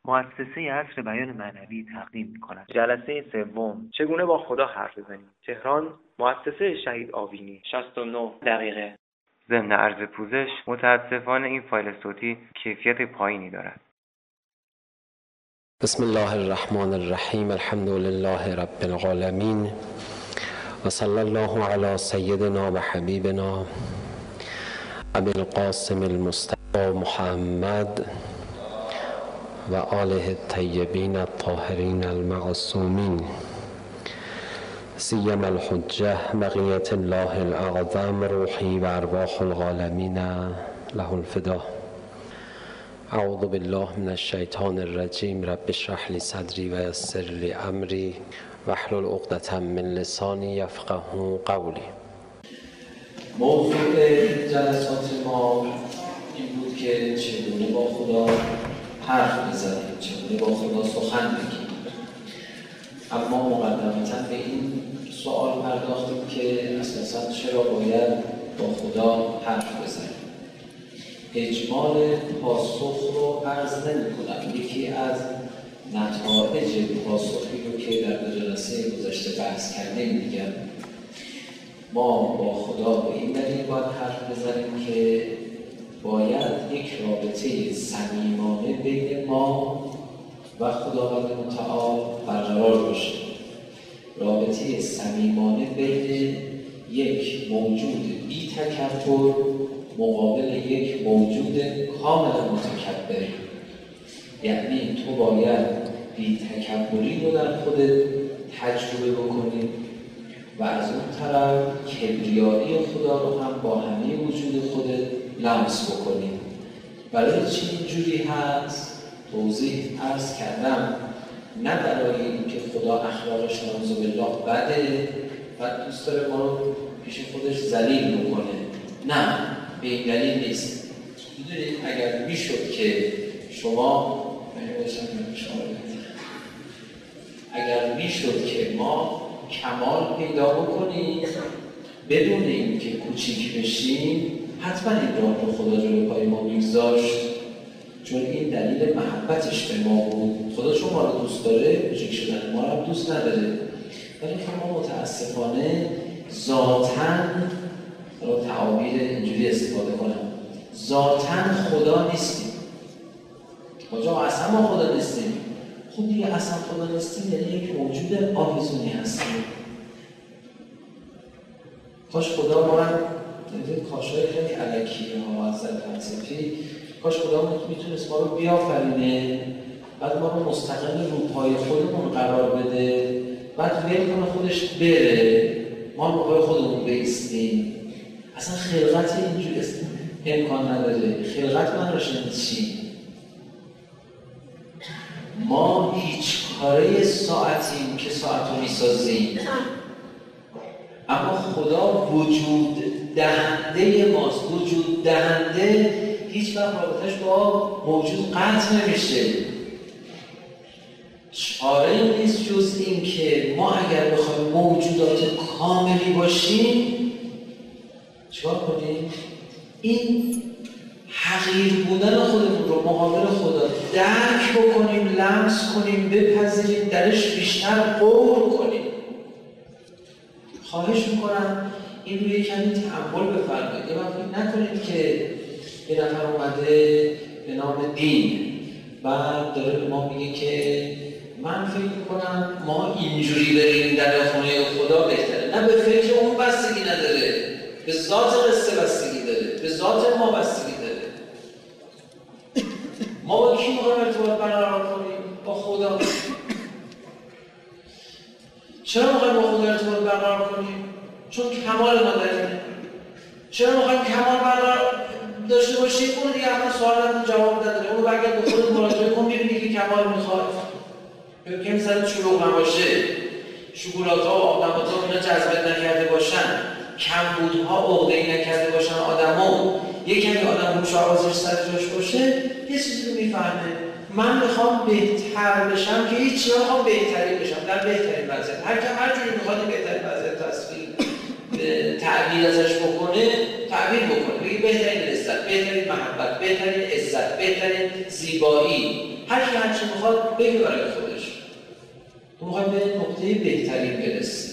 مؤسسه عصر بیان معنوی تقدیم می‌کند. جلسه سوم، چگونه با خدا حرف بزنیم. تهران، مؤسسه شهید آوینی. 69 دقیقه. ضمن عرض پوزش، متاسفانه این فایل صوتی کیفیت پایینی دارد. بسم الله الرحمن الرحیم. الحمد لله رب العالمین و صلی الله علی سیدنا و حبیبنا ابی القاسم المصطفى محمد و آله الطیبین الطاهرین المعصومین سیما الحجه بقیة الله الاعظم روحی و ارواح العالمین له الفدا. اعوذ بالله من الشیطان الرجیم. رب اشرح لی صدری و یسر لی امری واحلل عقدة من لسانی یفقهوا قولی. موضوع جلسات ما این بود که چگونه با خدا حرف بزنیم، چگونه با خدا سخن بگیم. اما مقدمتاً به این سوال پرداختیم که اساساً چرا باید با خدا حرف بزنیم. اجمال پاسخ رو عرض نمی‌کنم. یکی از نتایج پاسخی رو که در جلسه گذشته بحث کردیم میگم ما با خدا به این دلیل باید حرف بزنیم که باید یک رابطه صمیمانه بین ما و خداوند متعال برقرار باشه. رابطه صمیمانه بین یک موجود بی تکبر مقابل یک موجود کاملا متکبر. یعنی تو باید بی تکبری رو در خودت تجربه بکنی و از اون طرف کبریایی خدا رو هم با همه وجود خودت لمس بکنی. برای چی اینجوری هست؟ توضیح عرض کردم. نه برای اینکه خدا اخلاقش نعوذ بالله بده و دوست داره ما رو پیش خودش ذلیل بکنه. نه، به این دلیل نیست. میدونید اگر میشد که شما اگر میشد که ما کمال پیدا بکنیم بدون اینکه کوچیک بشیم، حتما این راه رو خدا جلوی پای ما میگذاشت، چون این دلیل محبتش به ما بود. خدا چون ما رو دوست داره، کوچیک شدن ما رو دوست نداره. ولی ما متاسفانه ذاتاً تعابیر اینجوری استفاده کنم، ذاتاً خدا نیستیم. کجا اصلا ما خدا نیستیم. خب دیگه اصلا خدا نیستیم یعنی یک موجود آویزونی هستیم. کاش خدا ما هم کاشای خیلی علکی ها از فلسفی، کاش خدا میتونست ما رو بیافرینه، بعد ما رو مستقل رو پای خودمون قرار بده، بعد ول کنه خودش بره، ما رو پای خودمون بایستیم. اصلا خلقت اینجوری امکان نداره. خلقت من رو شنید چی؟ ما هیچ کاره ساعتیم که ساعت رو میسازیم، اما خدا وجود دهنده ماست. وجود دهنده هیچ وقت رابطش با موجود قطع نمیشه. چاره نیست جز این که ما اگر بخوایم موجودات کاملی باشیم چیکار کنیم؟ این حقیر بودن خودمون رو مقابل خدا درک بکنیم، لمس کنیم، بپذیریم، درش بیشتر غور کنیم. خواهش میکنم این روی کمی تأمل بفرمایید. یه وقت نکنید که یه نفر اومده به نام دین بعد داره به ما میگه که من فکر میکنم ما اینجوری بریم در خونه خدا بهتره. نه، به فکر اون بستگی نداره، به ذات قصه بستگی داره، به ذات ما بستگی داره. ما با کی میخوایم ارتباط برقرار کنیم؟ با خدا. چرا میخوایم با خدا ارتباط برقرار کنیم؟ چون کمال ما داریم. چرا میخوایم کمال برقرار داشته باشیم؟ اون دیگه اصلا سوالات جواب نداره. اون رو برگرد به خودت مراجعه کن، میبینی که کمال میخواد. که سر شلوغ نباشه، شکلات‌ها و آدم‌ها اینا جذبت نکرده باشن، کمبودها عقده‌ای نکرده باشن آدمو، یکی آدم روش آوازش سر جاش باشه، یه چیزی رو میفهمه. من میخوام بهتر بشم که هیچ چیزا میخوام بهتری بشم، در بهترین وضعیت. هر جوری میخواد بهترین وضعیت تصویر تعبیر ازش بکنه، تعبیر بکنه. بگید بهترین لذت، بهترین محبت، بهترین عزت، بهترین زیبایی، هر کی هر چی میخواد بگه برای خودش. تو میخوای به نقطه بهترین برسی.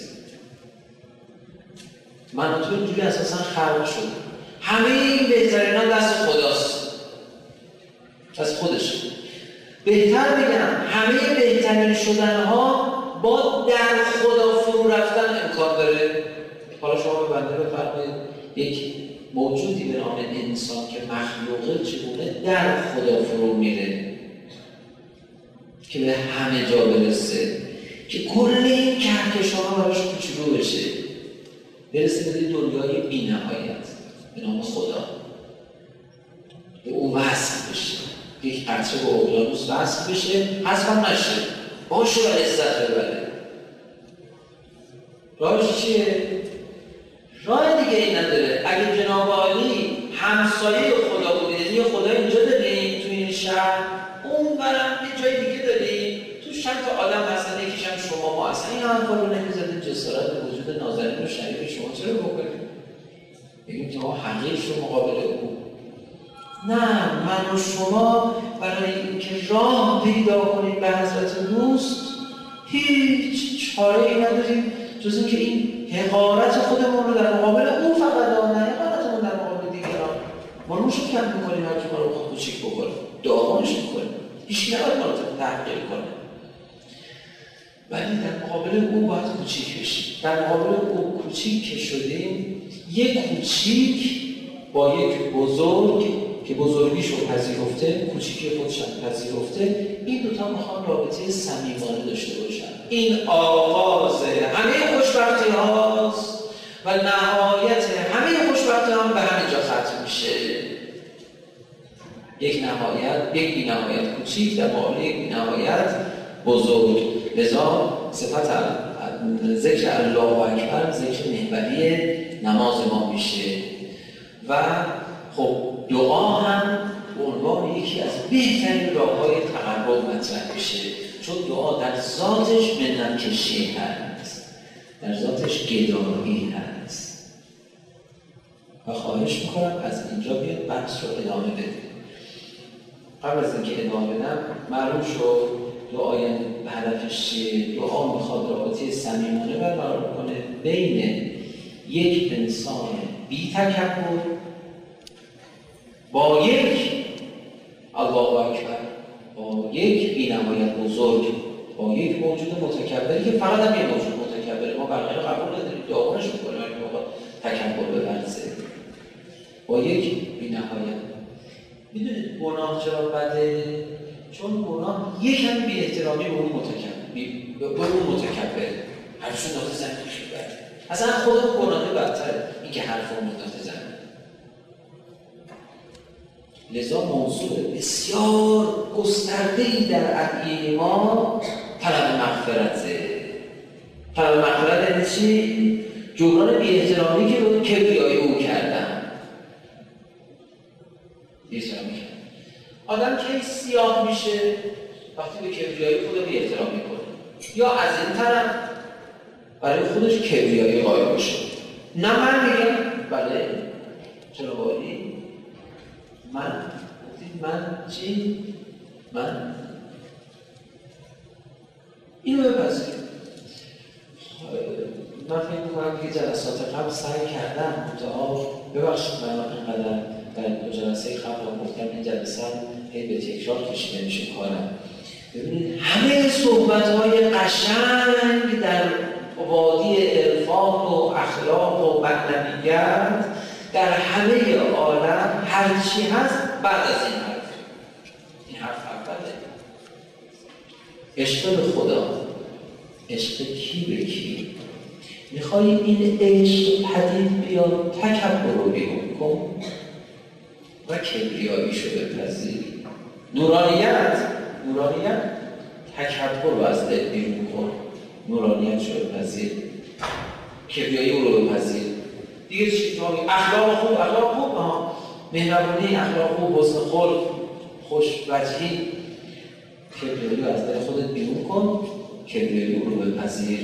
من و تو اینجوری اساسا خلق شد. همه این بهترین ها دست خداست، دست خودشه. بهتر بگم همه بهترین شدن ها با در خدا فرو رفتن امکان داره. حالا شما به بنده بفرمایید یک موجودی به نام انسان که مخلوقه چگونه در خدا فرو میره که به همه جا برسه، که کل این کهکشان ها براش کوچولو بشه، برسه به دنیای بی‌نهایت به نام خدا، به او وصل بشه، یک قطره به اقیانوس وصل بشه، حذف نشه، باشه و لذت ببره. راهش چیه؟ راه دیگه این نداره. اگه جناب عالی همسایه خدا بودید، یه خدا اینجا داریم تو این شهر، اون برم یه جای دیگه داریم، تو چند تا آدم هستن، یکیش هم شما ما هستن. این حرفا رو نمیزدید جسارت به وجود نازنین و شریف شما چرا بکنید؟ بگیم که ما حقیق رو مقابل او. نه، من و شما برای اینکه راه پیدا کنیم به حضرت دوست هیچ چاره ای نداریم جز اینکه این حقارت خودمون رو در مقابل او فقط نه حقارتمون در مقابل دیگران مرموش رو کم میکنیم، هر که ما رو خود کوچیک بکنیم، داغانش میکنیم، هیچ نباید ما رو تحقیر کنه. ولی در مقابل او باید کوچیک بشیم. در مقابل او کوچیک که شدیم، یک کوچیک با یک بزرگ که بزرگیش رو پذیرفته، کوچیکی خودش هم پذیرفته، این دوتا میخوان رابطه صمیمانه داشته باشن. این آغاز همه خوشبختی هاست و نهایت همه خوشبختی ها به همین جا ختم میشه. یک نهایت، یک بی‌نهایت کوچیک در مقابل یک بی‌نهایت بزرگ. لذا صفت ذکر الله اکبر ذکر محوری نماز ما میشه و خب دعا هم به عنوان یکی از بهترین راه‌های تقرب مطرح میشه، چون دعا در ذاتش منت کشی هست، در ذاتش گدایی هست. و خواهش میکنم از اینجا بیاد بحث رو ادامه بدیم. قبل از اینکه ادامه بدم معلوم شد دعای هدفش چیه؟ دعا میخواد رابطه صمیمانه برقرار کنه بین یک انسان بی تکبر با یک الله اکبر، با یک بی‌نهایت بزرگ، با یک موجود متکبری که فقط هم یه موجود متکبره. ما بقیه رو قبول نداریم، داغونش میکنیم اگه موقع تکبر ببرزه. با یک بی‌نهایت. میدونید گناه چرا بده؟ چون گناه یک کمی بی احترامی به اون متکبر. حرفشون داخل زمین میبره. اصلا خود گناه بدتره، این که حرف اون داخل زمین. لذا موضوع بسیار گسترده‌ای در ادعیه ما طلب مغفرته. طلب مغفرت یعنی چی؟ جبران بی احترامی که به کبریای او کردن. بی احترامی کردن. آدم کی سیاه میشه؟ وقتی به کبریای خود بی احترامی کنه. یا از این طرف برای خودش کبریای قائل باشه. نه من میگم بله چرا بایی؟ من چی؟ من اینو بپذیرم. من فکر میکنم که جلسات قبل سعی کردم ببخشید من اینقدر در دو جلسه قبل گفتم این جلسه هی به تکرار کشیده میشه کارم. ببینید همه صحبت‌های قشنگ در وادی عرفان و اخلاق و معنویت در همه عالم هر چی هست بعد از این حرف اوله. عشق به خدا، عشق کی به کی؟ میخوای این عشق پدید بیاد، تکبر رو بیرون کن و کبریاییشو بپذیری. نورانیت تکبر رو از دل بیرون کن، نورانیت شو بپذیر، کبریایی او رو بپذیر. دیگه چی تو اخلاق خوب مهربانی، اخلاق خوب، حسن خلق، خوش‌وجهی، کبریایی رو از دل خودت بیرون کن، کبریایی او رو بپذیر.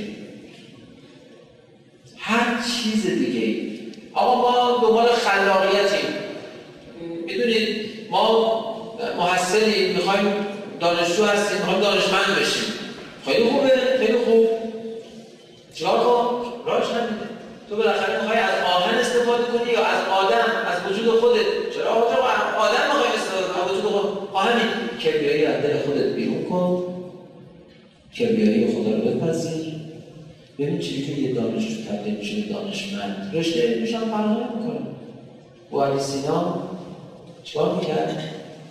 هر چیز دیگه آقا ما دنبال خلاقیتیم. میدونید ما محصلیم، میخوایم دانشجو هستیم، میخوایم دانشمند بشیم. خیلی خوبه، خیلی خوب. چیکار کن؟ راهش نمیده. تو بالاخره میخوای از آهن استفاده کنی یا از آدم، از وجود خودت؟ چرا آدم میخوای استفاده کنی؟ از وجود خودت. همین کبریایی از دل خودت بیرون کن. کبریایی خدا رو بپذیر. ببین چیزی که یه دانشجو تبدیل میشه به دانشمند. رشته علمیش هم فرق نمیکنه. و علی سینا چیکار میکرد؟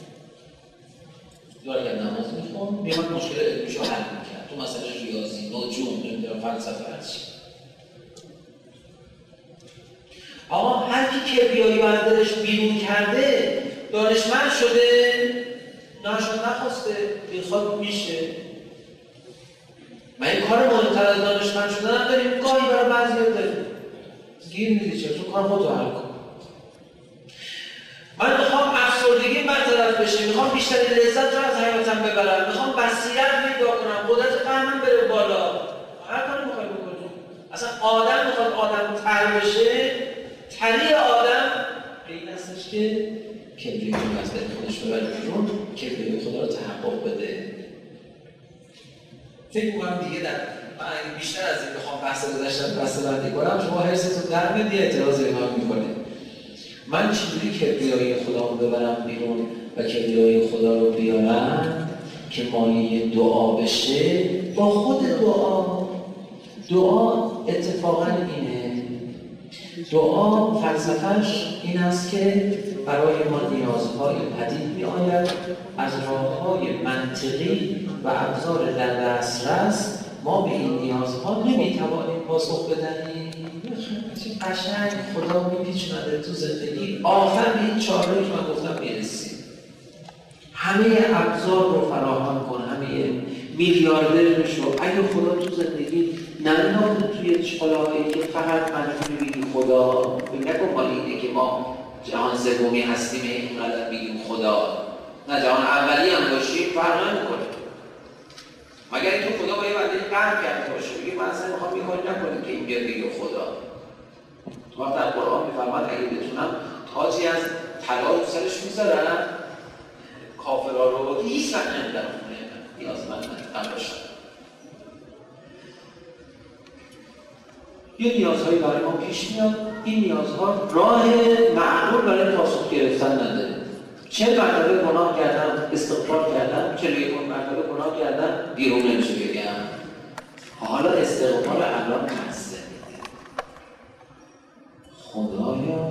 نماز میخوند، میخواد مشکل علمیشو حل میکرد. تو مسئله ریاضی، نجوم، نمیدونم فلسفه هرچی. آقا هر کی کبریایی از دلش بیرون کرده دانشمند شده، نخواسته، میخواد میشه. من این کار مهمتر از دانشمند شدن داریم، گاهی برای بعضی‌ها داریم. گیر میدی چرا؟ تو کار خودتو حل کن. من میخوام افسردگی برطرف بشه، میخوام بیشترین لذت رو از حیاتم ببرم، میخوام بصیرت پیدا کنم، قدرت فهمم بره بالا. هر کاری میخوای بکنی. اصلا آدم میخواد آدم تر بشه، تری آدم این هستش که کبریایی رو از دل خودش ببره بیرون، کبریایی خدا رو تحقق بده. فکر می‌کنم دیگه من بیشتر از این بخوام بحث گذشتن بسته‌بندی کنم، شما حرستون در میاد یه اعتراض اینا می‌کنید. من چجوری کبریایی خدا رو ببرم بیرون و کبریایی خدا رو بیارم که مایه دعا بشه؟ با خود دعا اتفاقا اینه. دعا فلسفه‌اش این است که برای ما نیازهای پدید می‌آید، از راه‌های منطقی و ابزار در دسترس ما به این نیازها نمی‌توانیم پاسخ بدهیم. قشنگ خدا می‌پیچونه تو زندگی، آخر به این چاره که من گفتم میرسیم. همه ابزار رو فراهم کن، همه میلیاردر بشو. اگه خدا تو زندگی ننداخته توی چالهایی که فقط من می‌بینی خدا، نکن مال اینه که ما جهان سومی هستیم اینقدر میگیم خدا، نه جهان اولی هم باشیم فرق نمی‌کنه. مگر اینکه خدا با یه بنده قهر کرده باشه، بگه من اصلا میخوام این کاری نکنم که این بیاد بگه خدا. تو وقت در قرآن میفرماد اگه بتونم تاجی از طلا رو سرش میذارم کافرها رو هیچ وقت نمیدارم خونه نیازمند باشم. یه نیازهایی برای ما پیش میاد، این نیازها راه معقول برای پاسخ گرفتن نداره. 40 مرتبه گناه کردم، استغفار کردم، 41 مرتبه گناه کردم، بیرون نمیشه بگم. حالا استغفار الان هسته. خدایا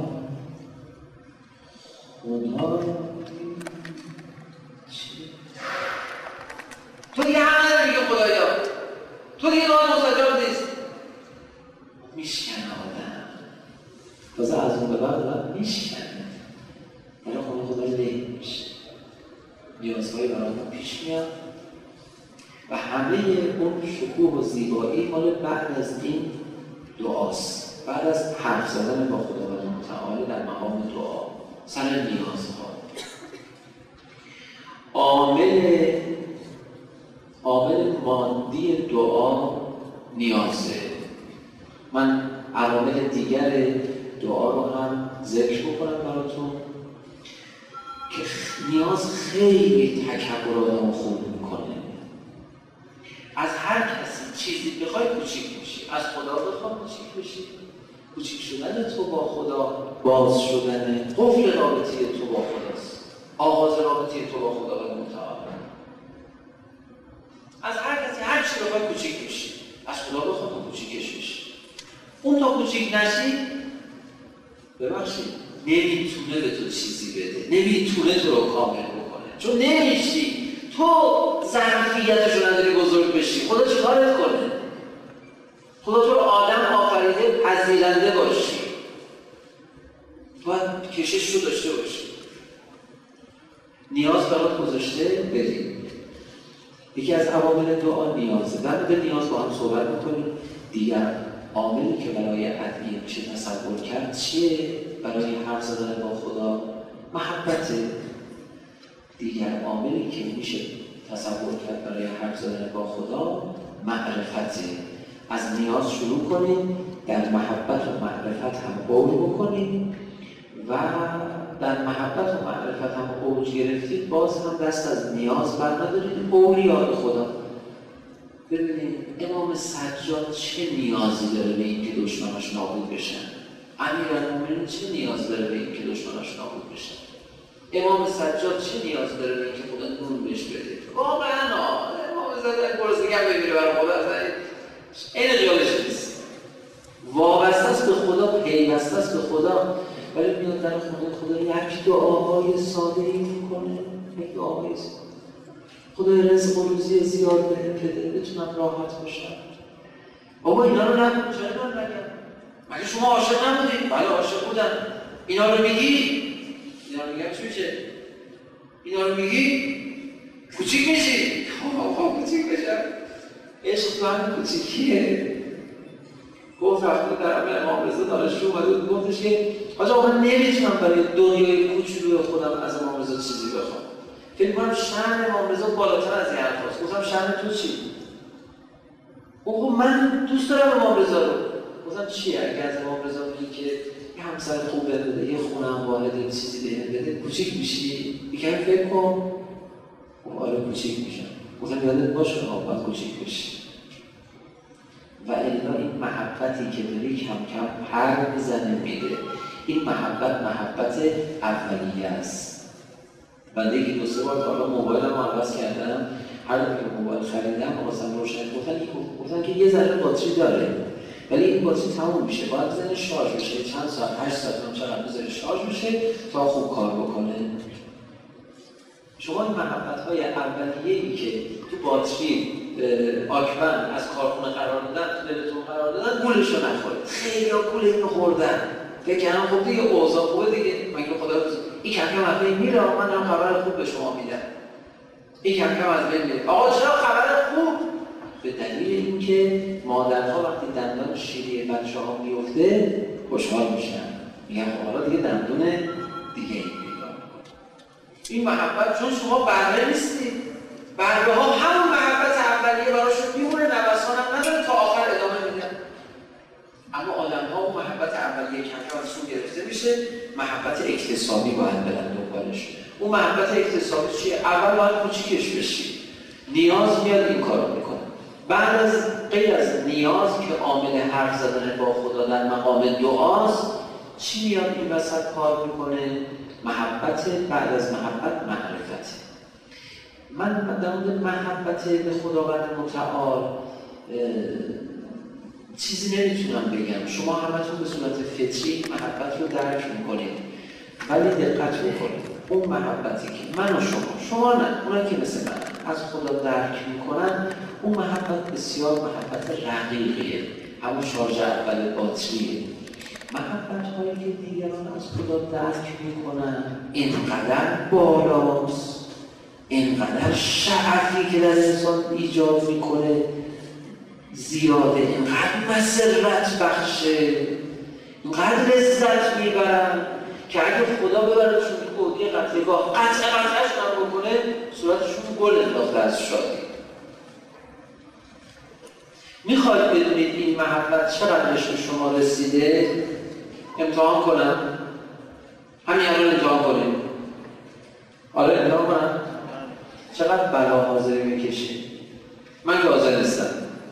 تو دیگه همه نداری که خدایا، تو دیگه راه مستجاب نیست. میشکنه آدم تازه از اون به بعد میشکنه، برای خدا لید میشه. نیازهایی برای ما پیش میاد و همه اون شکوه و زیبایی مال بعد از این دعاست، بعد از حرف زدن با خداوند متعال در مقام دعا سر نیازها. عامل مادی دعا نیازه. من عوامل دیگر دعا رو هم ذکر بکنم براتون که نیاز خیلی تکبر آدم خوب میکنه. از هر کسی چیزی بخوای کوچیک میشی، از خدا بخوای کوچیک بشی. کوچیک شدن تو با خدا باز شدن قفل رابطه تو با خداست، آغاز رابطه تو با خدا و متعال. از هر کسی هر چی بخوای کوچیک میشی، از خدا بخوای کوچیکش بشی. اون تا کوچیک نشی ببخشید نمیتونه به تو چیزی بده، نمیتونه تو رو کامل بکنه، چون نمیشی. تو ظرفیتش رو نداری بزرگ بشی. خدا چی کارت کنه؟ خدا تو رو آدم آفریده پذیرنده باشی، باید کشش رو داشته باشی. نیاز برات گذاشته بریم. یکی از عوامل دعا نیازه. بعد به نیاز با هم صحبت میکنیم. دیگر عاملی که برای ادعیه میشه تصور کرد چیه؟ برای حرف زدن با خدا محبت. دیگر عاملی که میشه تصور کرد برای حرف زدن با خدا معرفته. از نیاز شروع کنیم، در محبت و معرفت هم قول بکنیم و در محبت و معرفت هم اوج گرفتید، باز هم دست از نیاز بر ندارید. اولیاء خدا، ببینید امام سجاد چه نیازی داره به اینکه دشمناش نابود بشن؟ امیرالمومنین چه نیاز داره به اینکه دشمناش نابود بشن؟ امام سجاد چه نیاز داره به اینکه خدا نور بهش بده؟ واقعا امام سجاد گرسنگی بگیره برای خدا، اصلا این خیالش نیست. وابسته است به خدا، پیوسته است به خدا، ولی میاد در خدا یک دعاهای ساده ای میکنه، یک دعاهای ساده. خدای رزق و روزی زیاد بهم بده بتونم راحت باشم. بابا اینا رو نگو، چرا من نگم؟ مگه شما عاشق نبودید؟ بله عاشق بودم. اینا رو میگی؟ اینا رو میگم چی میشه؟ اینا رو میگی؟ کوچیک میشی؟ خب کوچیک بشم. عشق تو همین کوچیکیه. گفت وقتی در امام رضا دانشجو اومد گفتش که آقا من نمیتونم برای دنیای کوچولوی خودم از امام رضا چیزی بخوام. فکر کنم شأن امام رضا بالاتر از این حرفاست. گفتم شأن تو چی؟ گفت من دوست دارم امام رضا رو. گفتم چیه؟ اگه از امام رضا بگی که یه همسر خوب بده، یه خونه هم واحد، یه چیزی بهم بده، کوچیک میشی؟ یکم فکر کن. گفت آره کوچیک میشم. گفتم یادت باشه باید کوچیک بشی. و الا این محبتی که داری کم کم پر میزنه میده. این محبت اولیه است. بنده یکی دو سه بار حالا موبایلم رو عوض کردم، هر دفعه که موبایل خریدم واسم روشن گفتن که یه ذره باتری داره، ولی این باتری تموم میشه، باید بزنه شارژ بشه، چند ساعت 8 ساعت هم چقدر بزنه شارژ بشه تا خوب کار بکنه. شما این محبت‌های اولیه‌ای که تو باتری آکبن از کارخونه قرار دادن، تو دلتون قرار دادن، گولشو نخورید. خیلی ها گول اینو خوردن. فکر کنم خب دیگه اوضاع خوبه دیگه، مگه خدا این کم کم از بین میره، من هم خبر خوب به شما میدم. این کم کم از بین میره. آقا چرا خبر خوب؟ به دلیل اینکه مادرها وقتی دندان شیری بچه‌ها میفته خوشحال میشن. میگن حالا دیگه دندون دیگه این پیدا میکنه. این محبت چون شما بره نیستید. بره ها همون محبت اولیه براشون میمونه، نوسان هم نداره، تا آخر ادامه میدن. اما آدم ها اون محبت اولیه کم کم از سو گرفته میشه، محبت اکتسابی باید برن دنبالش. اون محبت اکتسابی چیه؟ اول باید کوچیکش بشی. نیاز میاد این کارو میکنه. بعد از غیر از نیاز که عامل حرف زدن با خدا در مقام دعاست، چی میاد این وسط کار میکنه؟ محبت بعد از محبت معرفت. من در مورد محبت به خداوند متعال چیزی نمیتونم بگم. شما همتون به صورت فطری محبت رو درک میکنید، ولی دقت بکنید اون محبتی که من و شما نه، اونایی که مثل من از خدا درک میکنن، اون محبت بسیار محبت رقیقیه، همون شارژ اول باتریه. محبت هایی که دیگران از خدا درک میکنن اینقدر بالاست، اینقدر شعفی که در انسان ایجاد میکنه زیاده، اینقدر مسرت بخشه، اینقدر لذت میبرن که اگه خدا ببردشون که گودی قتلگاه قطعش هم بکنه صورتشون گل انداخته از شادی. میخواید بدونید این محبت چقدرش به شما رسیده؟ امتحان کنم؟ همین الان امتحان کنیم. آره امتحان کنم؟ چقدر بلا حاضری میکشید؟ من که حاضر نیستم.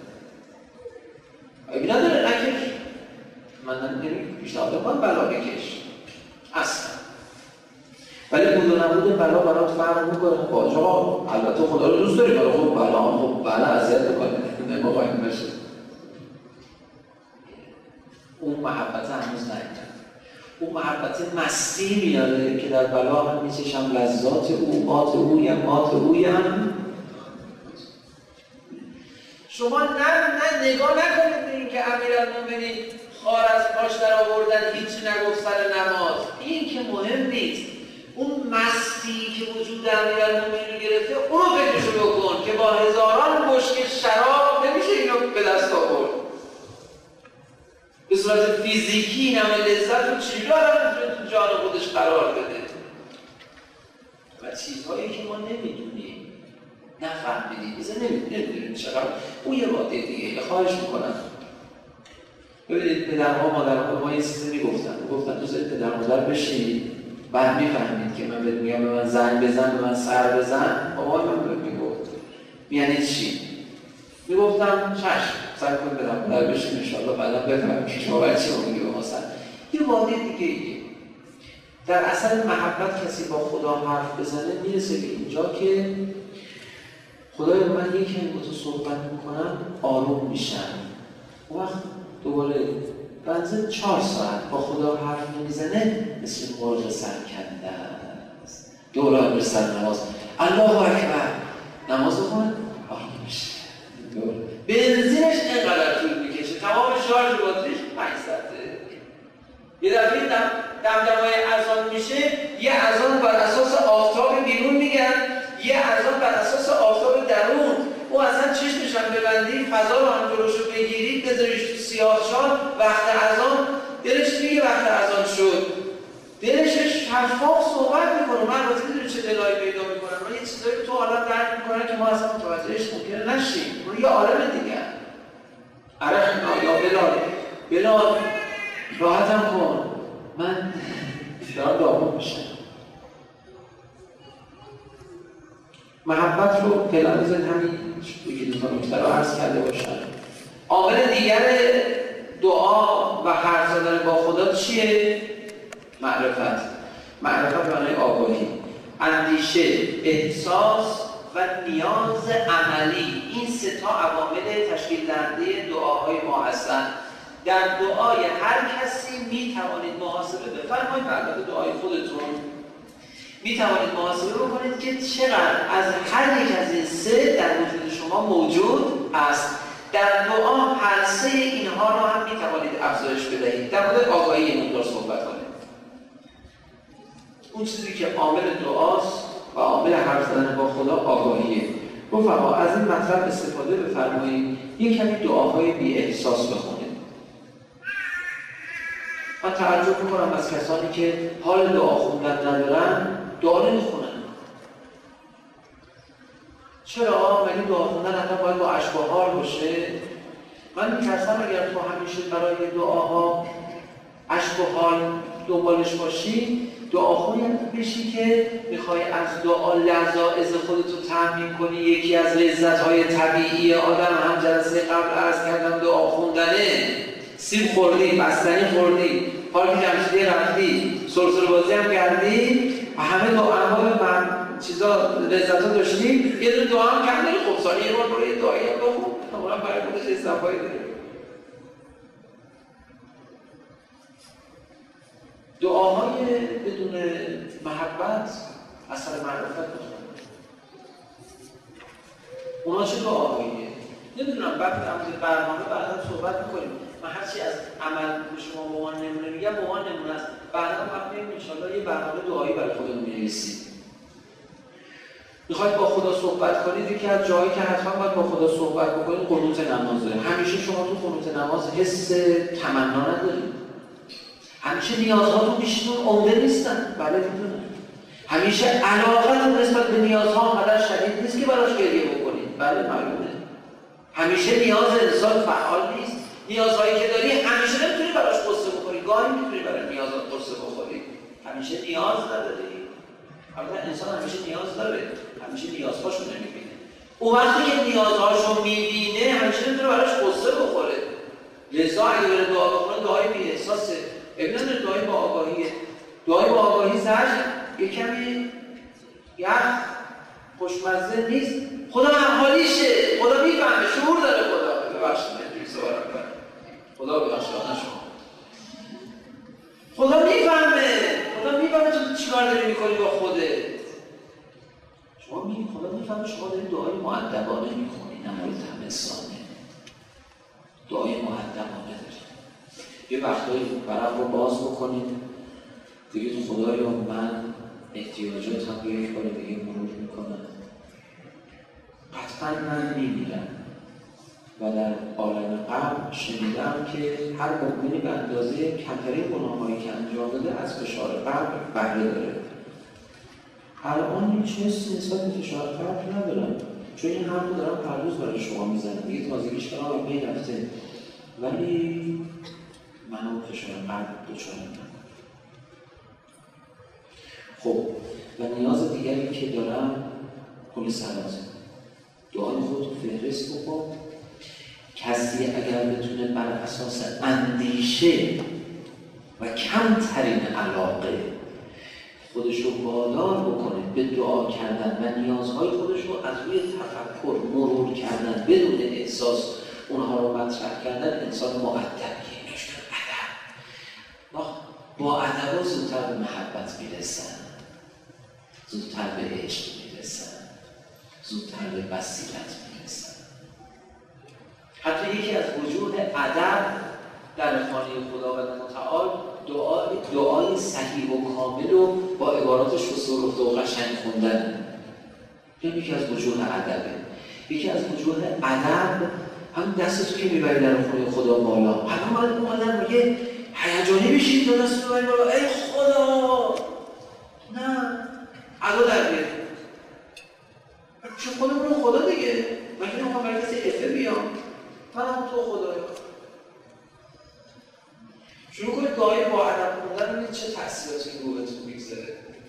اگه نداره نکش. من نمیگم پیشنهاد من بلا بکش اصلا. ولی بود و نبود بلا برات فرق میکنه. باجا البته خدا رو دوست داری، ولی خب بلا اذیت میکنه، نمیخوایم بشه. اون محبت هنوز نیامد. اون محبت مستی میاره که در بلا هم میچشم لذات او، مات اویم، مات اویم. شما نه نگاه نکنید به این که امیرالمومنین خار از پاش در آوردن هیچی نگفت سر نماز. این که مهم نیست. اون مستی که وجود امیرالمومنین رو گرفته اونو فکرشو بکن که با هزاران بشکه شراب نمیشه اینو به دست آورد. به صورت فیزیکی این همه لذت رو چجوری آدم میتونه تو جان خودش قرار بده؟ و چیزهایی که ما نمیدونیم، نفهمیدیم، مثلا نمیدونیم چقدر اون یه واقعه دیگه. خواهش میکنم ببینید پدرها مادرها ما یه چیزی میگفتن دوست دارید پدر مادر بشید، بعد میفهمید که من بهت میگم به من زنگ بزن، به من سر بزن، بابا من بهت میگفت یعنی چی؟ میگفتم چشم سعی کن برم در بشیم انشاءالله بعدا بفهمم که شما برای چی میگی به ما سر. یه واقعی دیگه ایه. در اصل محبت کسی با خدا حرف بزنه میرسه به اینجا که خدایا من یک کمی با تو صحبت میکنم آروم میشم. اون وقت دوباره بنزه 4 ساعت با خدا حرف نمیزنه مثل مرغ سرکنده است. دوران به سر نماز الله اکبر نماز بخونه آروم میشه. بنزینش اینقدر طول میکشه تمام شارژ باتریش 5 ساعته. یه دفعه دمدمای اذان میشه، یه اذان بر اساس آفتاب بیرون میگن، یه اذان بر اساس آفتاب درون. او اصلا چشمش هم ببندی فضا رو هم جلوشو بگیرید بذاریش تو سیاه‌چال وقت اذان دلش میگه وقت اذان شد، دلش شفاف صحبت میکنه. من البته میدونی چه دلایی پیدا میکنم، من یه چیزایی تو حالا درک میکنم که ما اصلا متوجهش ممکنه نشیم. اون یه عالم دیگه عرفنا یا بلال راحتم کن من دارم داغون میشم. محبت رو فعلا بذارید همین یکی دو تا نکته رو عرض کرده باشم. عامل دیگر دعا و حرف زدن با خدا چیه؟ معرفت معنای آگاهی، اندیشه، احساس و نیاز عملی. این 3 تا عوامل تشکیل دهنده دعاهای ما هستند. در دعای هر کسی می توانید محاسبه بفرمایید، البته دعای خودتون می توانید محاسبه بکنید که چقدر از هر یک از این 3 در وجود شما موجود است. در دعا هر 3 اینها را هم می توانید افزایش بدهید. در مورد آگاهی این مقدار صحبت کنید. اون چیزی که عامل دعاست و عامل حرف زدن با خدا آگاهیه. رفقا از این مطلب استفاده بفرمایید. یک کمی دعاهای بی احساس بخونید. من تعجب میکنم از کسانی که حال دعا خوندن ندارن دعا نمیخونن. چرا؟ مگه دعا خوندن حتی باید با اشک و حال باشه؟ من میترسم اگر تو همیشه برای دعاها اشک و حال دنبالش باشی، دعاخونی بشی که میخوای از دعا لذاذ خودتو تامین کنی. یکی از لذت‌های طبیعی آدم، هم جلسه قبل عرض کردم، دعا خوندنه. سیب خوردی، بستنی خوردی، پارک جمشیدی رفتی، سرسره بازی هم کردی، همه دعا چیزا لذت‌ها داشتی، یه دونه دعا هم کردی. خب سالی یه بار برای یه دعایی هم بخون، اونم برای خودش استفاده داره. دعاهای بدون محبت اثر معرفت دارن. اونا چه دعاهاییه؟ نمیدونم، بعد در برنامه بعدا صحبت میکنیم. من هرچی از عمل به شما به عنوان نمونه میگم، به عنوان نمونه است. بعدا وقت میگیم انشالله یه برنامه دعایی برای خودمون می‌نویسیم. میخواید با خدا صحبت کنید، یکی از جایی که حتما باید با خدا صحبت بکنید قنوت نمازه. همیشه شما تو قنوت نماز حس تمنا ندارید. همیشه نیازهاتون بیشتون عمده نیستن. بله میدونم. همیشه علاقتون نسبت به نیازها انقدر شدید نیست که براش گریه بکنید. بله معلومه. همیشه نیاز انسان فعال نیست. نیازهایی که داری همیشه نمیتونی براش قصه بخوری. گاهی میتونی برای نیازات قصه بخوری. همیشه نیاز نداری. البته انسان همیشه نیاز داره. همیشه نیازهاشو نمیبینه. اون وقتی که نیازهاشو میبینه همیشه نمیتونه براش قصه بخوره. لذا اگه بره دعا بخونه دعای بی احساسه. ابن دعای با آگاهیه. دعای با آگاهی سرش یه کمی یخ خوشمزه نیست. خدا حالیشه. خدا میفهمه. شعور داره خدا. ببخشید اینجوری صحبت می‌کنم. خدا ببخشید شما. خدا میفهمه تو چیکار داری می‌کنی با خودت. خدا میفهمه شما داری دعای مؤدبانه می‌خونی، نه مورد همسانه. دعای مؤدبانه داری. یه وقتایی برق رو باز بکنید دیگه تو خدایا من احتیاجات هم یک بار دیگه مرور میکنم. قطعا من میمیرم و در عالم قبر شنیدم که هر مؤمنی به اندازه کمترین گناهایی که انجام داده از فشار قبر بهره داره. الان هیچ حسی نسبت به فشار قبر ندارم، چون این حرف رو دارم هر روز برای شما میزنم. دیگه تازگیش کنم بین رفته، ولی من اون فشار قلب دچار نمی‌شم. خب و نیاز دیگری که دارم کل صلات، دعای خودتو فهرست بکن. کسی اگر بتونه بر اساس اندیشه و کمترین علاقه خودشو وادار بکنه به دعا کردن و نیازهای خودشو از روی تفکر مرور کردن بدون احساس اونها رو مطرح کردن، انسان مؤدبیه، نشون ادب. با ادب زودتر به محبت میرسن، زودتر به عشق میرسن، زودتر به بصیرت میرسن. حتی یکی از وجوه ادب در خانه خداوند متعال دعای صحیح و کامل و با عبارات شسرخته و قشنگ خوندن. این یکی از وجوه ادبه. یکی از وجوه ادب هم دستتو که میبری در خونه خدا بالا، هم باید اومدن میگه هیجانی بشید تا دستتو ببری بالا، ای خدا، نه ادا در بیاری چون خودمون رو خدا دیگه. من که نمیخوام برای کسی افه بیام، من هم تو خدایم. شروع کنید دعای با ادب خوندن، ببینید چه تأثیراتی این رو بهتون میگذاره.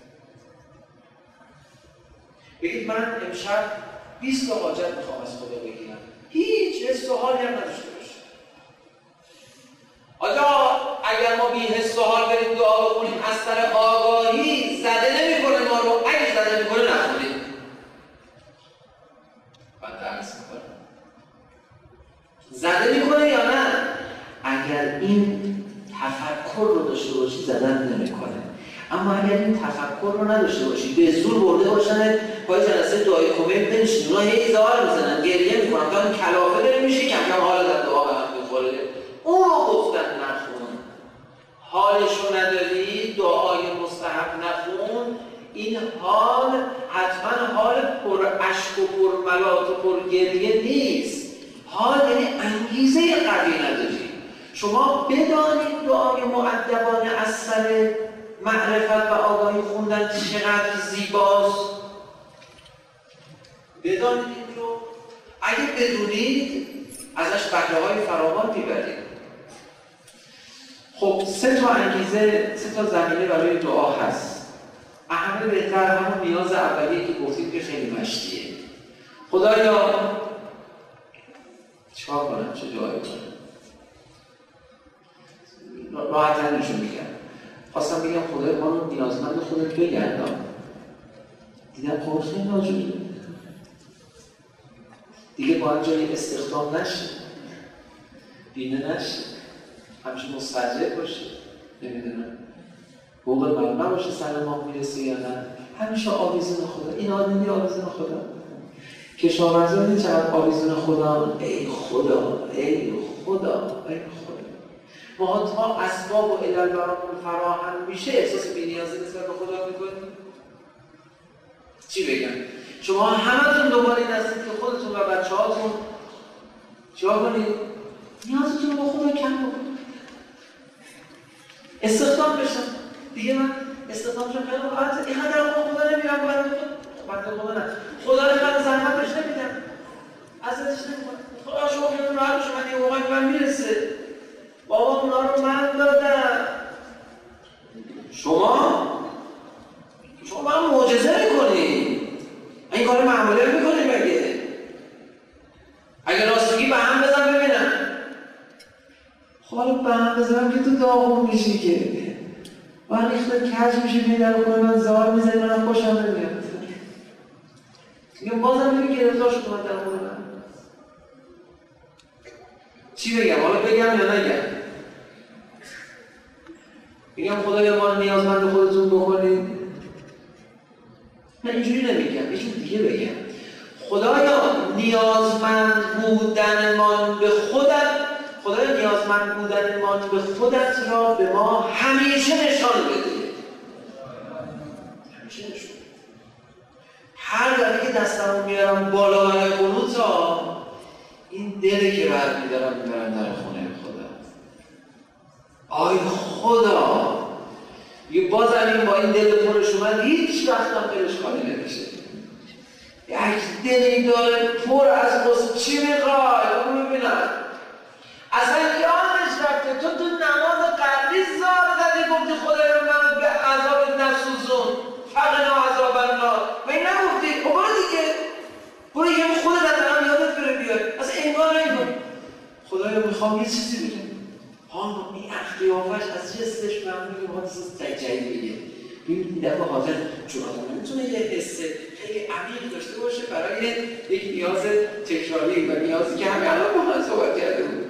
بگید من امشب 20 تا حاجت میخوام از خدا بگیرم، هیچ حس و حالی هم نداشته باشه. آجا اگر ما بی حس و حال بریم دعا بکنیم از سر آگاهی زده نمیکنه ما رو، اگه زده نمیکنه نخونیم. من درس میکنم زده میکنه یا نه؟ اگر این تفکر رو داشته باشی زدن نمیکنه. اما اگر این تفکر رو نداشته باشی، به زور برده باشن پای جلسه دعای کمیل بنشین، اونا هی زار میزنن، گریه میکنن، تا این کلافه داره میشه کم کم حال در دعا به هم میخوره. اون رو گفتن نخون. حالشو نداری دعای مستحب نخون. این حال حتما حال پر اشک و پر ملات و پر گریه نیست. حال یعنی انگیزه قوی نداری. شما بدانید دعای مؤدبانه از سر معرفت و آگاهی خوندن چقدر زیباست. بدانید این رو. اگه بدونید ازش بهره‌های فراوان میبرید. خب 3 تا انگیزه، 3 تا زمینه برای دعا هست. اهم بهتر همون نیاز اولیه که گفتید که خیلی مشتیه. خدایا چیکار کنم؟ چه دعایی کنم؟ راحت نشون میگم. خواستم بگم خدای ما رو نیازمند خودت بگردم. دیدم خب خیلی ناجوری. دیگه باید جای استخدام نشه. بینه نشه. همچون مستجب باشه. نمیدونم. بوق مبنه باشه سر ما میرسه یا نه. همیشه آویزون خدا. این آدمی آویزون خدا. کشاورزانی چقدر آویزون خدا. ای خدا. ای خدا. ای خدا. ما تا اسباب و علل برامون فراهم میشه احساس بی‌نیازی نسبت به خدا میکنیم. چی بگم؟ شما همتون دنبال این هستید که خودتون و بچه‌هاتون چیکار کنید؟ نیازتون رو با خدا کم بکنید. استخدام بشن. دیگه من استخدام شدم خیلی راحته. اینقدر خدا نمیرم برای خدا نه. خدا رو من زحمت بهش نمیدم. ازش نمیکنم. خدا شما خیلی راحت بشه، من یه موقعی من میرسه. بابا اونا رو من دادم. شما من معجزه میکنی. این کار معمولی رو میکنی مگه؟ اگه راستگی به هم بزن ببینم. خب حالا به هم بزنم که تو داغون میشی که من ریخته کج میشه میگه در خونه من زار میزنی منم خوشم نمیاد. میگم بازم میگه گرفتار شد من در خونه من. چی بگم؟ حالا بگم یا نگم؟ بگم خدایا ما رو نیازمند خودتون بکنید؟ من اینجوری نمیگم، یه چیز دیگه بگم. خدایا نیازمند بودنمان به خودت را به ما همیشه نشان بده. همیشه نشان. هر دفعه که دستمو میارم بالا برای قنوتا، این دلی که برمیدارم میبرم در خونه خدا. آی خدا، یه بازم با این دل پرش اومد هیچ وقت هم دلش خالی نمیشه. یک دلی داره پر از غصه. چی میخوای؟ اون ببینم اصلا یادش رفته تو نماز قبلی زار زدی گفتی خدای رو من به عذاب نسوزون. داره میخوام یه چیزی بگم. این قیافش از جستش معمولی ما چیز تجایی بگه. ببینید این دفعه حاضر چون آدم نمیتونه یه حس خیلی عمیق داشته باشه برای یک نیاز تکراری و نیازی که همه الان با من صحبت کرده بود.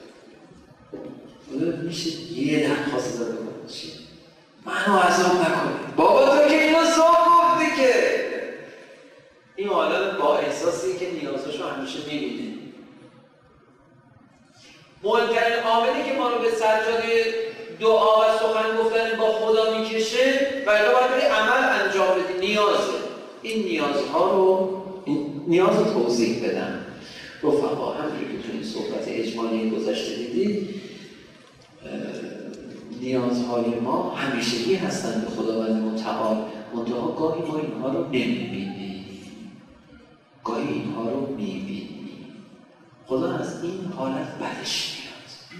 میشه یه درخواست زده بود چی؟ منو عذاب نکنه. بابا تو که اینو صاف گفتی که این آدم با احساسی که نیازاشو همیشه میبینه. مهمترین عاملی که ما رو به سجاده دعا و سخن گفتن با خدا میکشه و الا باید بری عمل انجام بدی. نیازه. این نیاز رو توضیح بدم. رفقا همونجوری که تو این صحبت اجمالی گذشته دیدید، نیازهای ما همیشگی هستند به خداوند متعال، منتها گاهی ما اینها رو نمیبینیم، گاهی اینها رو میبینیم. خدا از این حالت بدش میاد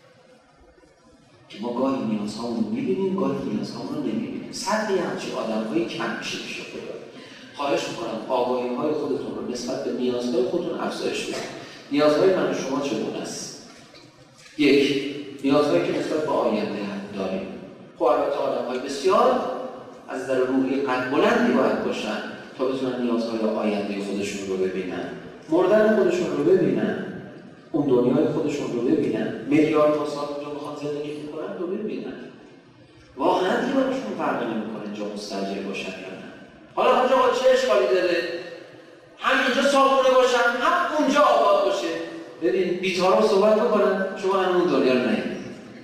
که ما گاهی نیازهامون رو میبینیم، گاهی نیازهامون رو نمیبینیم. صدی همچین آدم‌هایی کم میشه خدا. خواهش میکنم آگاهی‌های خودتون رو نسبت به نیازهای خودتون افزایش بدید. نیازهای من و شما چگونه است؟ یک، نیازهایی که نسبت به آینده داریم. خب البته آدم‌های بسیار از نظر روحی قد بلندی باید باشن تا بتونن نیازهای آینده خودشون رو ببینن، مردن خودشون رو ببینن، اون دنیای خودشون رو ببینن، میلیاردها سال اونجا میخوان زندگی کنن رو ببینن. واقعا دیگه براشون فرق نمی‌کنه اینجا مستاجر باشن یا نه. حالا اونجا چه اشکالی داره؟ هم اینجا صابونه باشن، هم اونجا آباد باشه. ببین بی‌طرف رو صحبت بکنن، شما هم اون دنیا رو نمی‌بینید.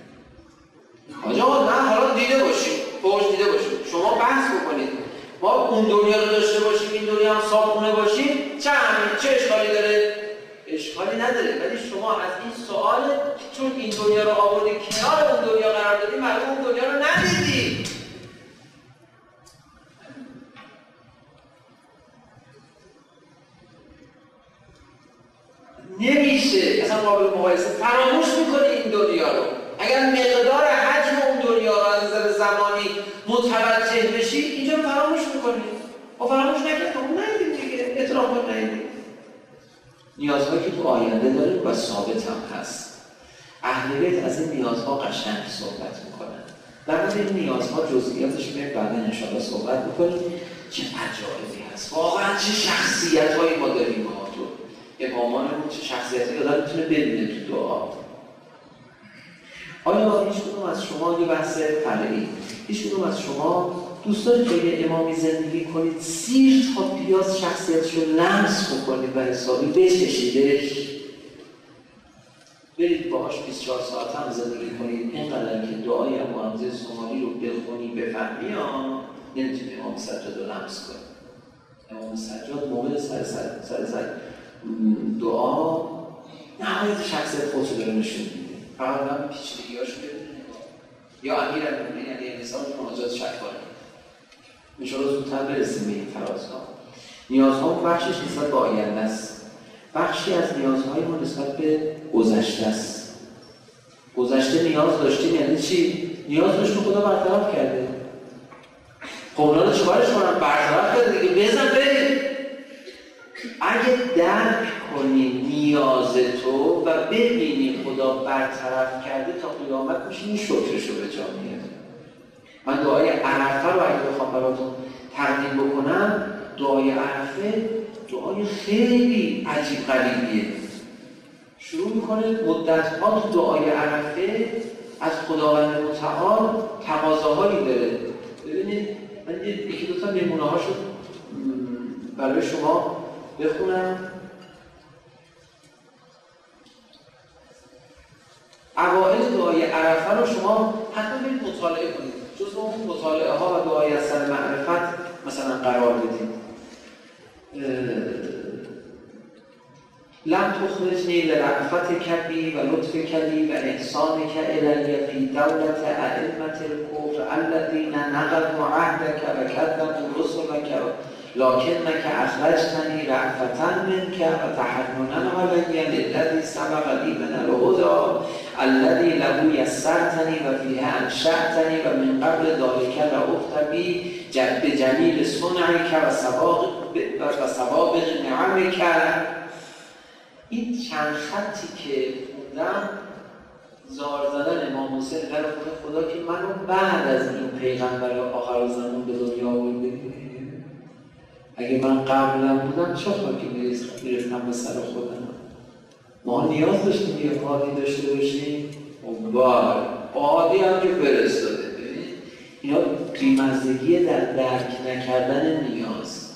آجا نه حالا دیده باشیم، فوش دیده باشیم. شما بحث بکنید. ما اون دنیا رو داشته باشیم، این دنیا هم صابونه باشیم، چه اشکالی داره؟ اشکالی نداره. ولی شما از این سوال چون این دنیا رو آوردی کنار اون دنیا قرار دادی، معلوم اون دنیا رو ندیدی. نمیشه اصلا قابل مقایسه. فراموش میکنی این دنیا رو. اگر مقدار حجم اون دنیا رو از نظر زمانی متوجه بشی، اینجا رو فراموش میکنی. و فراموش نکنی اون ندیدیم دیگه، اعتراف کن ندیدیم. نیازهایی که تو آینده داریم و ثابت هم هست. اهل بیت از این نیازها قشنگ صحبت میکنن. در مورد این نیازها جزئیاتش میگه بعدا ان شاءالله صحبت میکنیم. چه عجایبی هست. واقعا چه شخصیت‌هایی ما داریم ما تو. امامانمون چه شخصیتی آدم میتونه ببینه تو دعا. آیا هیچ کدوم از شما یه بحث فرعی، هیچ کدوم از شما دوست دارید که یه امامی زندگی کنید سیر تا پیاز شخصیتش رو لمس بکنید و حسابی بچشیدش، برید باهاش 24 ساعت هم زندگی کنید، اینقدر که دعای معامزه سومالی رو بخونی بفهمی ها نمیتونی امام سجاد رو لمس کنید. امام سجاد موقع سر دعا نهایت شخصیت خودشو داره نشون میده. فقط هم پیچیدگی‌هاشو ببینید. یا امیرالمومنین یعنی انسان مناجات شکواره. انشاءالله زودتر برسیم به این فرازها. نیازها بخشش نسبت به آینده است. بخشی از نیازهای ما نسبت به گذشته است. گذشته نیاز داشتیم یعنی چی؟ نیاز داشتیم خدا برطرف کرده. خب اونا رو چیکارش کنم؟ برطرف کرده دیگه، بزن بریم. اگه درک کنی نیاز تو و ببینی خدا برطرف کرده تا قیامت میشینی شکرشو به جا میاری. من دعای عرفه رو اگه بخوام براتون تقدیم بکنم، دعای عرفه دعای خیلی عجیب غریبیه. شروع میکنه مدت‌ها تو دعای عرفه از خداوند متعال تقاضاهایی داره. ببینید من یکی دو تا نمونه‌هاشو برای شما بخونم. اوائل دعای عرفه رو شما حتما برید مطالعه کنید. جز اون مطالعه ها و دعای از سر معرفت مثلا قرار بدید. لم تخرجنی لرأفتک بی و لطفک بی و احسانک الی فی دولت ائمة الکفر الذین نقضوا عهدک و کذبوا رسلک لکنک اخرجتنی رأفة منک و تحننا علی للذی سبق لی من الهدی الذی له یسرتنی و فیه انشأتنی و من قبل ذلک رأفت بی بجمیل صنعک و سوابق نعمک. این چند خطی که خوندم زار زدن امام حسین در خدا که منو بعد از این پیغمبر آخر زمان به دنیا آورده. اگه من قبلا بودم چه خاکی میرفتم به سر خودم. ما نیاز داشتیم یه قاضی داشته باشیم. قاضی هم که فرستاده. ببینید اینا بی‌مزگی در درک نکردن نیاز.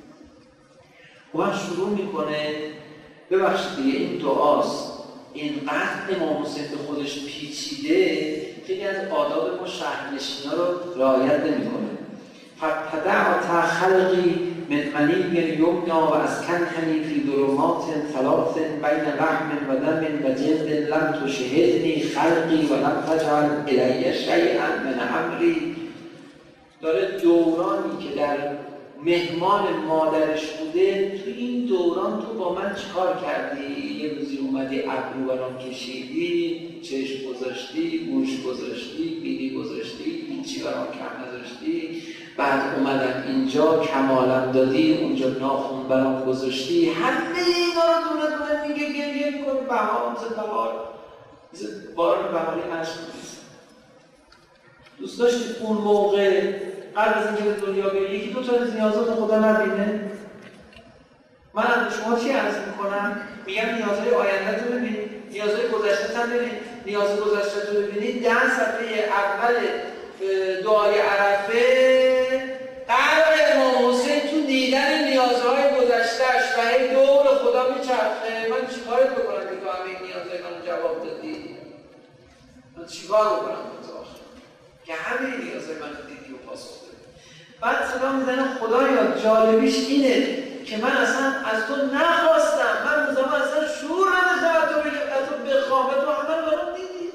و شروع میکنه ببخشید دیگه این دعاست. اینقدر امام حسین به خودش پیچیده خیلی از آداب ما شهرنشینا رو رعایت نمی‌کنه. فدعوت خلقی من منی یمنا و از کنحنی فی ظلمات ثلاث بین رحم و دم و جلد لم تشهدنی خلقی و لم تجعل الی شیئا من امری. داره دورانی که در مهمان مادرش بوده، تو این دوران تو با من چیکار کردی؟ یه روزی اومدی ابرو برام کشیدی، چشم گذاشتی، گوش گذاشتی، بینی گذاشتی، هیچی برام کم نذاشتی. بعد اومدم اینجا کمالم دادی، اونجا ناخن برام گذاشتی. همه اینا رو دونه دونه میگه، گریه میکنه. بهار مثل بهار، مثل باران بهاری عشق می‌ریزه. دوست داشتید اون موقع قبل از اینکه به دنیا بیایی یکی دو تا از نیازات خدا نبینه؟ من از شما چی عرض میکنم؟ میگم نیازهای آینده رو ببینید، نیازهای گذشته هم ببینید. نیاز گذشته رو ببینید 10 صفحه اول دعای عرفه قرار امام حسین تو دیدن نیازهای گذشتهش و هی دور خدا میچرخه. من چیکارت بکنم که تو همه نیازهای من جواب دادی؟ من چیکار بکنم که همه نیازهای من دیدی و پاسخ دادی؟ بعد صدا میزنه خدایا جالبیش اینه که من اصلا از تو نخواستم، من روزما اصلا شعور نداشتم از تو بخوام، تو همه رو برام دیدی.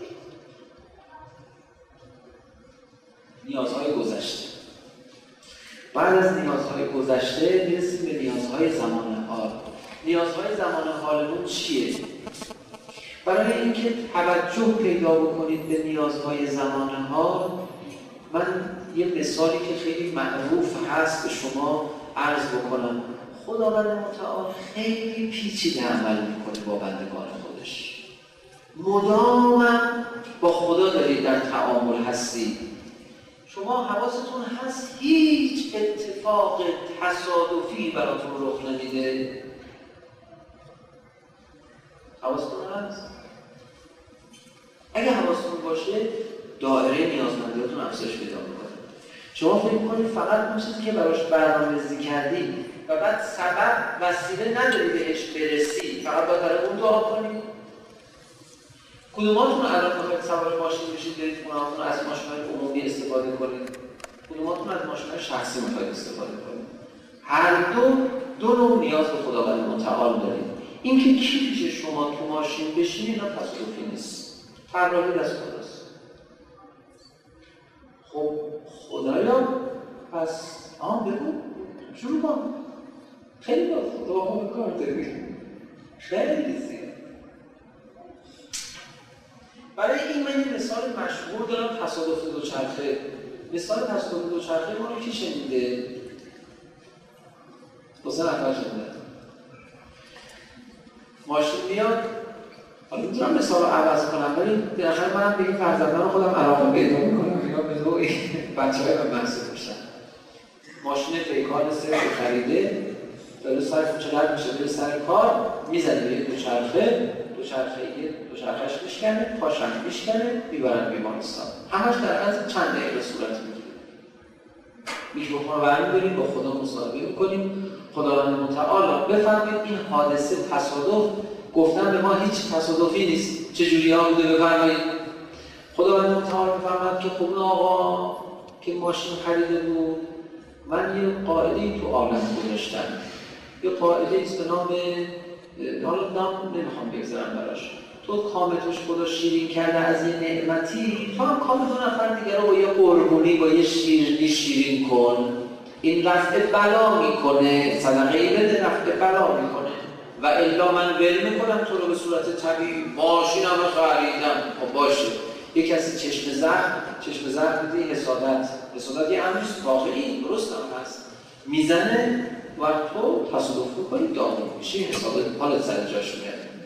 نیازهای گذشته. بعد از نیازهای گذشته میرسیم به نیازهای زمان حال. نیازهای زمان حالمون چیه؟ برای اینکه توجه پیدا بکنید به نیازهای زمان حال، من یه مثالی که خیلی معروف هست به شما عرض بکنم. خداوند متعال خیلی پیچیده عمل میکنه با بندگان خودش. مدامم با خدا دارید در تعامل هستید. شما حواستون هست هیچ اتفاق تصادفی براتون رخ نمیده. حواستون هست؟ اگه حواستون باشه دایره نیازمندیاتون افزایش پیدا میکنه. شما فکر کنید فقط اون چیزی که براش برنامه‌ریزی کردی و بعد سبب وسیله نداری بهش برسی، فقط باید برای اون دعا کنید. کدوماتون الان میخواید سوار ماشین بشید برید خونه‌هاتون از ماشین‌های عمومی استفاده کنید؟ کدوماتون از ماشین‌های شخصی میخواید استفاده کنید؟ هر دو نوع نیاز به خداوند متعال دارید. اینکه کی پیش شما تو ماشین بشینه اینا تصادفی نیست. طراحی دست خداست. خب خدایا پس بگو شروع کن. خیلی با خدا خوب کار داری. خیلی زیاد. برای این من یه مثال مشهور دارم، تصادف دوچرخه. مثال تصادف دوچرخه ما رو کی شنیده؟ حسین اکبر شنیده. ماشین میاد، حالا میتونم مثال رو عوض کنم ولی بالاخره منم به این فرزندان خودم علاقه پیدا میکنم یا به نوعی بچه‌های من محسوب میشن. ماشین پیکان صرف خریده، داره سر کوچه رد میشه بره سر کار، میزنه به یه دوچرخه‌اش میشکنه، پاشم میشکنه، میبرن بیمارستان. همش در عرض چند دقیقه صورت میگیره. میکروفون رو برمی‌داریم با خدا مصاحبه میکنیم. خداوند متعال بفرمایید این حادثه تصادف گفتن به ما هیچ تصادفی نیست. چه جوری ها بوده بفرمایید. خداوند متعال میفرماید که خب آقا که ماشین خریده بود، من یه قاعده‌ای تو عالم گذاشتم. یه قاعده است به نام حالا نام نمیخوام بگذارم براش. تو کامتوش خدا شیرین کرده از یه نعمتی، تو هم کام 2 نفر دیگه رو با یه قربونی با یه شیرینی شیرین کن. این رفع بلا میکنه، صدقه بده رفع بلا میکنه. و الا من ول میکنم تو رو به صورت طبیعی. ماشینم رو خریدم، خب باشه. یه کسی چشم زرد میده، حسادت یه امریست واقعی درست هم هست، میزنه و تو تصادف میکنی داغون میشی، حسادت حالت سر جاش میاد.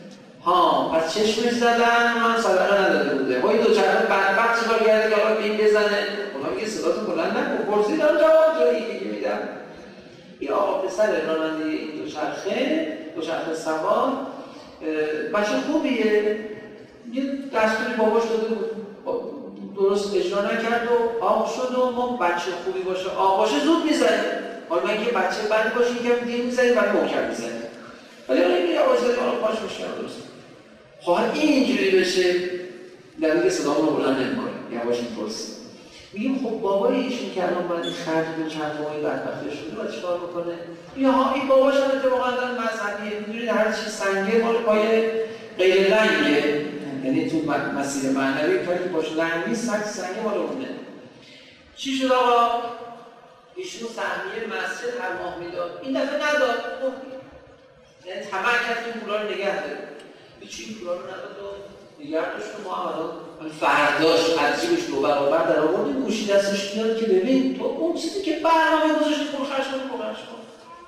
ها پس چشمش زدن من صدقه نداده بوده. وای دوچرخه بدبخت چیکار کرده که آقا بین بزنه؟ خدا میگه صداتون بلند نکن. پرسیدم جواب جایی دیگه میدم. این آقا پسر راننده این دوچرخه سوار بچه خوبیه، یه دستوری باباش داده بود درست اجرا نکرد و آق شد و ما بچه خوبی باشه آق باشه زود میزنیم. حالا من که بچه بد باشه یکم دیر میزنیم ولی محکم میزنیم. ولی حالا این یواش زدیم حالا پاش میشنم درست. خواهد این اینجوری بشه در میگه صدامون رو بلند نمیکنه یواش میپرسیم. میگیم خب بابای ایشون که الان باید خرج به چند ماهی بدبخته شده باید چیکار بکنه؟ یا این باباش هم اتفاقا دارن مذهبیه میدونید هر چی سنگه مال پای غیر لنگه، یعنی تو مسیر معنوی کاری که باشه لنگ نیست سنگه مال اونه. چی شد آقا؟ ایشون سهمیه مسجد هر ماه میداد، این دفعه نداد. یعنی طمع کرد این پولا رو نگه داره. هیچ این پولا رو نداد و نگه داشت و ما الان فرداش از جیبش 2 برابر در آوردیم گوشی دستش میاد که ببین تو اون چیزی که برنامه گذاشتی خب خرج کن.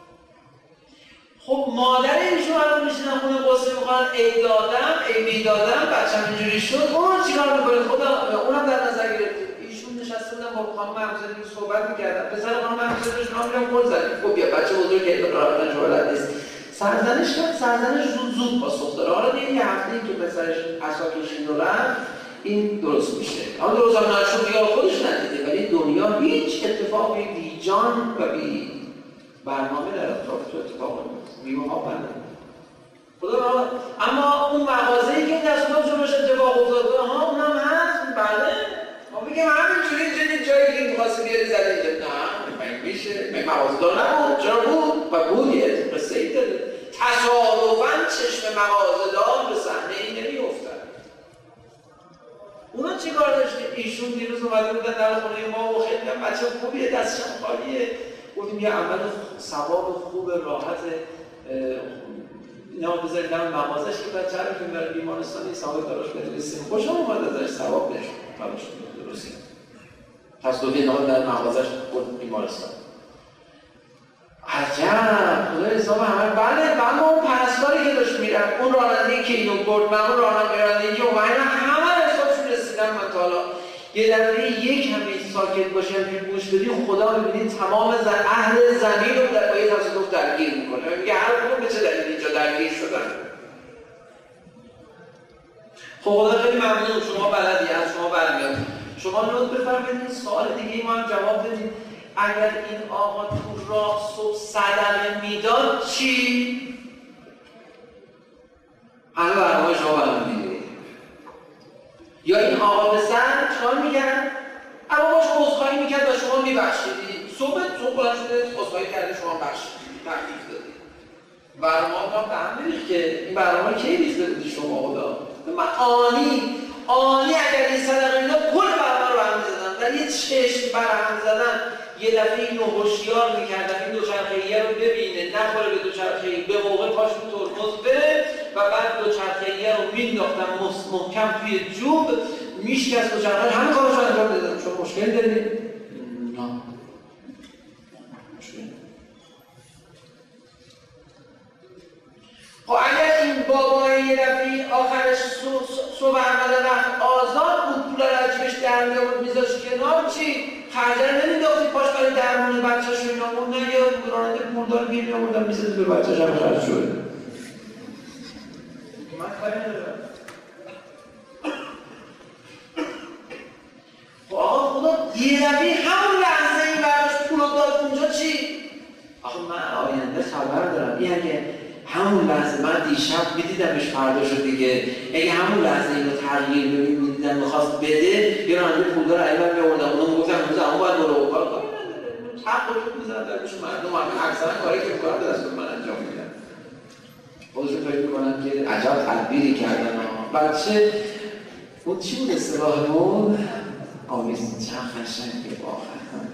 خب مادر ایشون الان میشینن خونه قصه میخوان ای میدادم بچه‌م اینجوری شد اون چیکار میکنه؟ خدا اونم در نظر گرفتیم. ایشون نشسته بودن با خانم همسایه صحبت میکردن. پسر خانم همسایه‌اش میگم گل زدیم. خب بیا بچه بزرگ که راه بلد نیست. سرزنش زود پاسخ داره. حالا دیگه یه هفته‌ای که پسرش عصا کشید و رفت این درست میشه. اما درست هم نشد دیگه خودش ندیده ولی دنیا هیچ اتفاقی بی جان و بی برنامه در اطراف تو اتفاق میفته. خدا اما اون مغازه‌ای که این دستگاه جلوش اتفاق افتاده اونم هست. بله ما میگیم همینجوری جایی که می‌خواستی بیاری زدی اینجا نه میشه مغازه‌دار نبود. چرا بود؟ و بود یه قصه‌ای داره. تصادفاً چشم مغازه‌دار به صحنه این نمی‌افتاد. اونا چی کار داشته؟ ایشون دیروز اومده بودن در خونه ما و خیلی هم بچه خوبیه دستشم خالیه. گفتیم یه عمل ثواب خوب راحت اینا بذارید در مغازش که بچه رو که برای بیمارستانی ثواب براش بنویسیم. خوشم اومد ازش ثواب نشون براش درستی. تصادفی اینا در مغازش بود بیمارستان. عجب خدا حساب همه بله اما اون پرستاری که داشت میرفت اون راننده‌ای که اینو برد من اون راننده‌ای که اومدن همه حسابشون رسیدن. من تا حالا یه دفعه یک همه ساکت باشم که گوش بدی خدا ببینید تمام اهل زمین رو در پای تصادف درگیر میکنه. میگه هر کدوم به چه دلیل اینجا درگیر شدن. خب خدا خیلی ممنون شما بلدی از شما برمیاد. شما لطف بفرمایید سوال دیگه ما هم جواب بدید. اگر این آقا تو راه صبح صدقه میداد چی؟ همه برنامه شما برنامه میدید. یا این آقا به سر چکار میکرد؟ اما باش عذرخواهی میکرد و شما میبخشیدی. صبح بلند شده عذرخواهی کرده شما بخشیدی تکلیف دادی. برنامه هم به هم میریخت که این برنامه کی ریخته بودی شما خدا؟ من آنی اگر این صدقه میداد کل برنامه رو هم میزدن و یه چشم برهم زدن. یه دفعه اینو هوشیار میکردن این دوچرخه‌ایه رو ببینه نخوره به دوچرخه‌ای به موقع پاش رو ترمز بره و بعد دوچرخه‌ایه رو مینداختن محکم توی جوب میشکست دوچرخه همه کارش رو انجام دادن. شما مشکل دارید؟ نه مشکل. خب اگر این بابای یه دفعه آخرش صبح اول وقت آزاد بود پول رو از جیبش در می‌آورد میذاشت کنار چی؟ خرجه رو نمیداختی پاش برای درمان بچه‌ش رو اینا موندن یا راننده پولدار گیر می‌آوردن می‌زد به بچه‌ش هم خرج شده. من کاری ندارم. خب آقا خدا یه دفعه همون لحظه این برداشت پول رو داد اونجا چی؟ آخه من آینده خبر دارم این اگه همون لحظه من دیشب میدیدمش فردا شد دیگه اگه همون لحظه اینو تغییر میدیدم میخواست بده یه راننده پولدار عیبم می‌آوردم اونو میگفتم اما باید برو کار کنم حق رو میزنم در گوش مردم اکثرا کاری که میکنم به دست من انجام میدم. خودشون فکر میکنن که عجب تدبیری کردن. بچه اون چی بود اصطلاحمون؟ آمیزون چند خشنگه واقعا.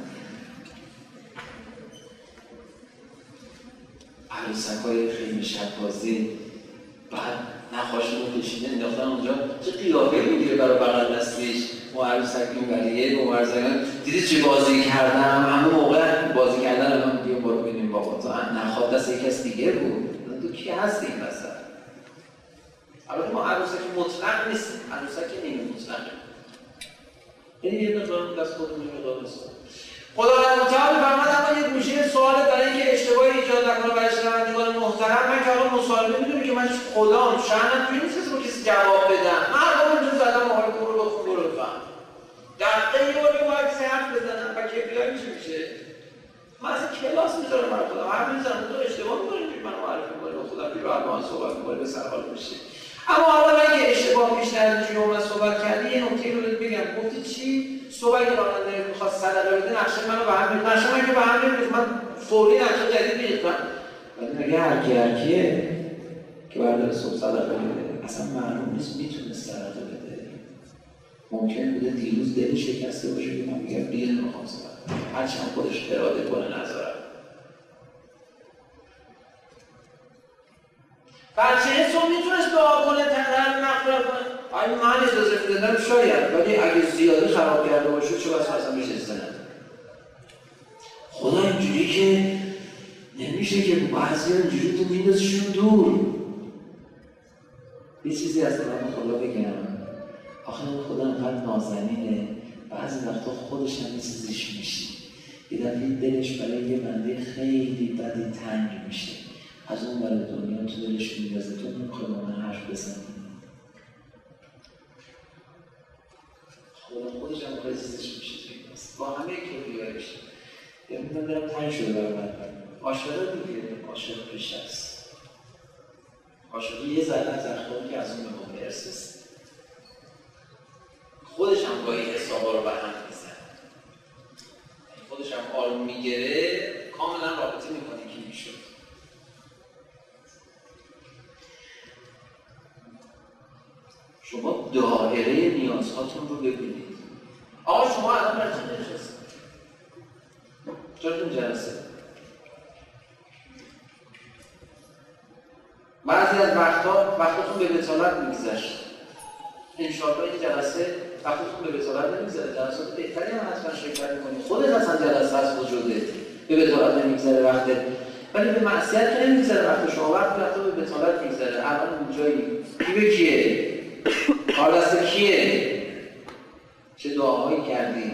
عروسک‌های خیلی شب‌بازی بعد نخواشون رو کشیده انداختن اونجا چه قیافه میگیره برای بغل دستش. ما عروسک اینوریه و مرزگان دیدی چه بازی کردم همه موقع بازی کردن الان دیگه برو ببینیم بابا تو نخواد دست یک کس دیگه بود. تو کی هستی این وسط؟ البته ما عروسک مطلق نیستیم، عروسک نیمه مطلقه. یعنی یه مقدار دست خودمون مقدار نیست. خداوند متعال فرمود اما یه گوشه سوال برای اینکه اشتباهی ایجاد نکنه برای شنوندگان محترم، من که الان مصاحبه میدونی که من خدام شأنم توی نیست که با کسی جواب بدم. مردم اینجور زدم آقای برو بخون برو بفهم. دقیقه یه باری باید سه حرف بزنم و کیفیایی میشه. من اصلا کلاس میذارم برای خودم، حرف میزنم تو اشتباه میکنی که من معرفی میکنی با خودم بیرو الان صحبت میکنی به سر حال میشه. اما حالا من که اشتباه پیش نداشتی اومد صحبت کردی یه نکته رو بگم. گفتی چی؟ صبح اگه راننده میخواد صدقه بده نقشه منو به هم می‌ریزه. نقشه من که به هم نمی‌ریزه، من فوری نقشه جدید می‌ریزم. ولی مگه هرکیه که برداره صبح صدقه بده اصلا معلوم نیست میتونه صدقه بده. ممکن بوده دیروز دل شکسته باشه که من میگم دیگه نمیخوام صدقه بدم، هرچند خودش اراده کنه نذاره. بچه حسو میتونست دعا کنه تنها مغفرت کنه. آیا من اجازه میدادم شاید، ولی اگه زیادی خراب کرده باشه چه بس اصلا بهش اجازه ندادم. خدا اینجوری که نمیشه که بعضی اینجوری تو میندازشون دور. یه چیزی از کلام خدا بگم. آخه خدا انقدر نازنینه، بعضی وقتا خودش هم یه چیزیش میشه. یه دفعه دلش برای یه بنده خیلی بدی تنگ میشه، از اون برای دنیا تو دلش میندازه. تو نمیخوای با من حرف بزنی. خودش هم باید چیزش میشه با همه کلیهایش. یعنی من دارم تنگ شده برای من عاشقه دیگه، عاشق پیش هست. عاشقی یه ذره از اخلاقی که از اون به ما میرسه. خودش هم گاهی حسابا رو به هم میزن، خودش هم آروم میگیره، کاملا رابطه میکنه که میشد. شما دایره نیازهاتون رو ببینید. آقا شما الان برای چی نشستید؟ جاتون جلسه. بعضی از وقتاتون به بطالت میگذشت. انشاءالله این جلسه وقتتون به بطالت نمیگذره. جلسات بهتری هم حتما شرکت میکنید. خودت اصلا جلسه از وجوده به بطالت نمیگذره وقتت، ولی به معصیت که نمیگذره وقت شما. وقت به بطالت میگذره. الان اونجایی کی به کیه؟ کار دست کیه؟ چه دعاهایی کردی؟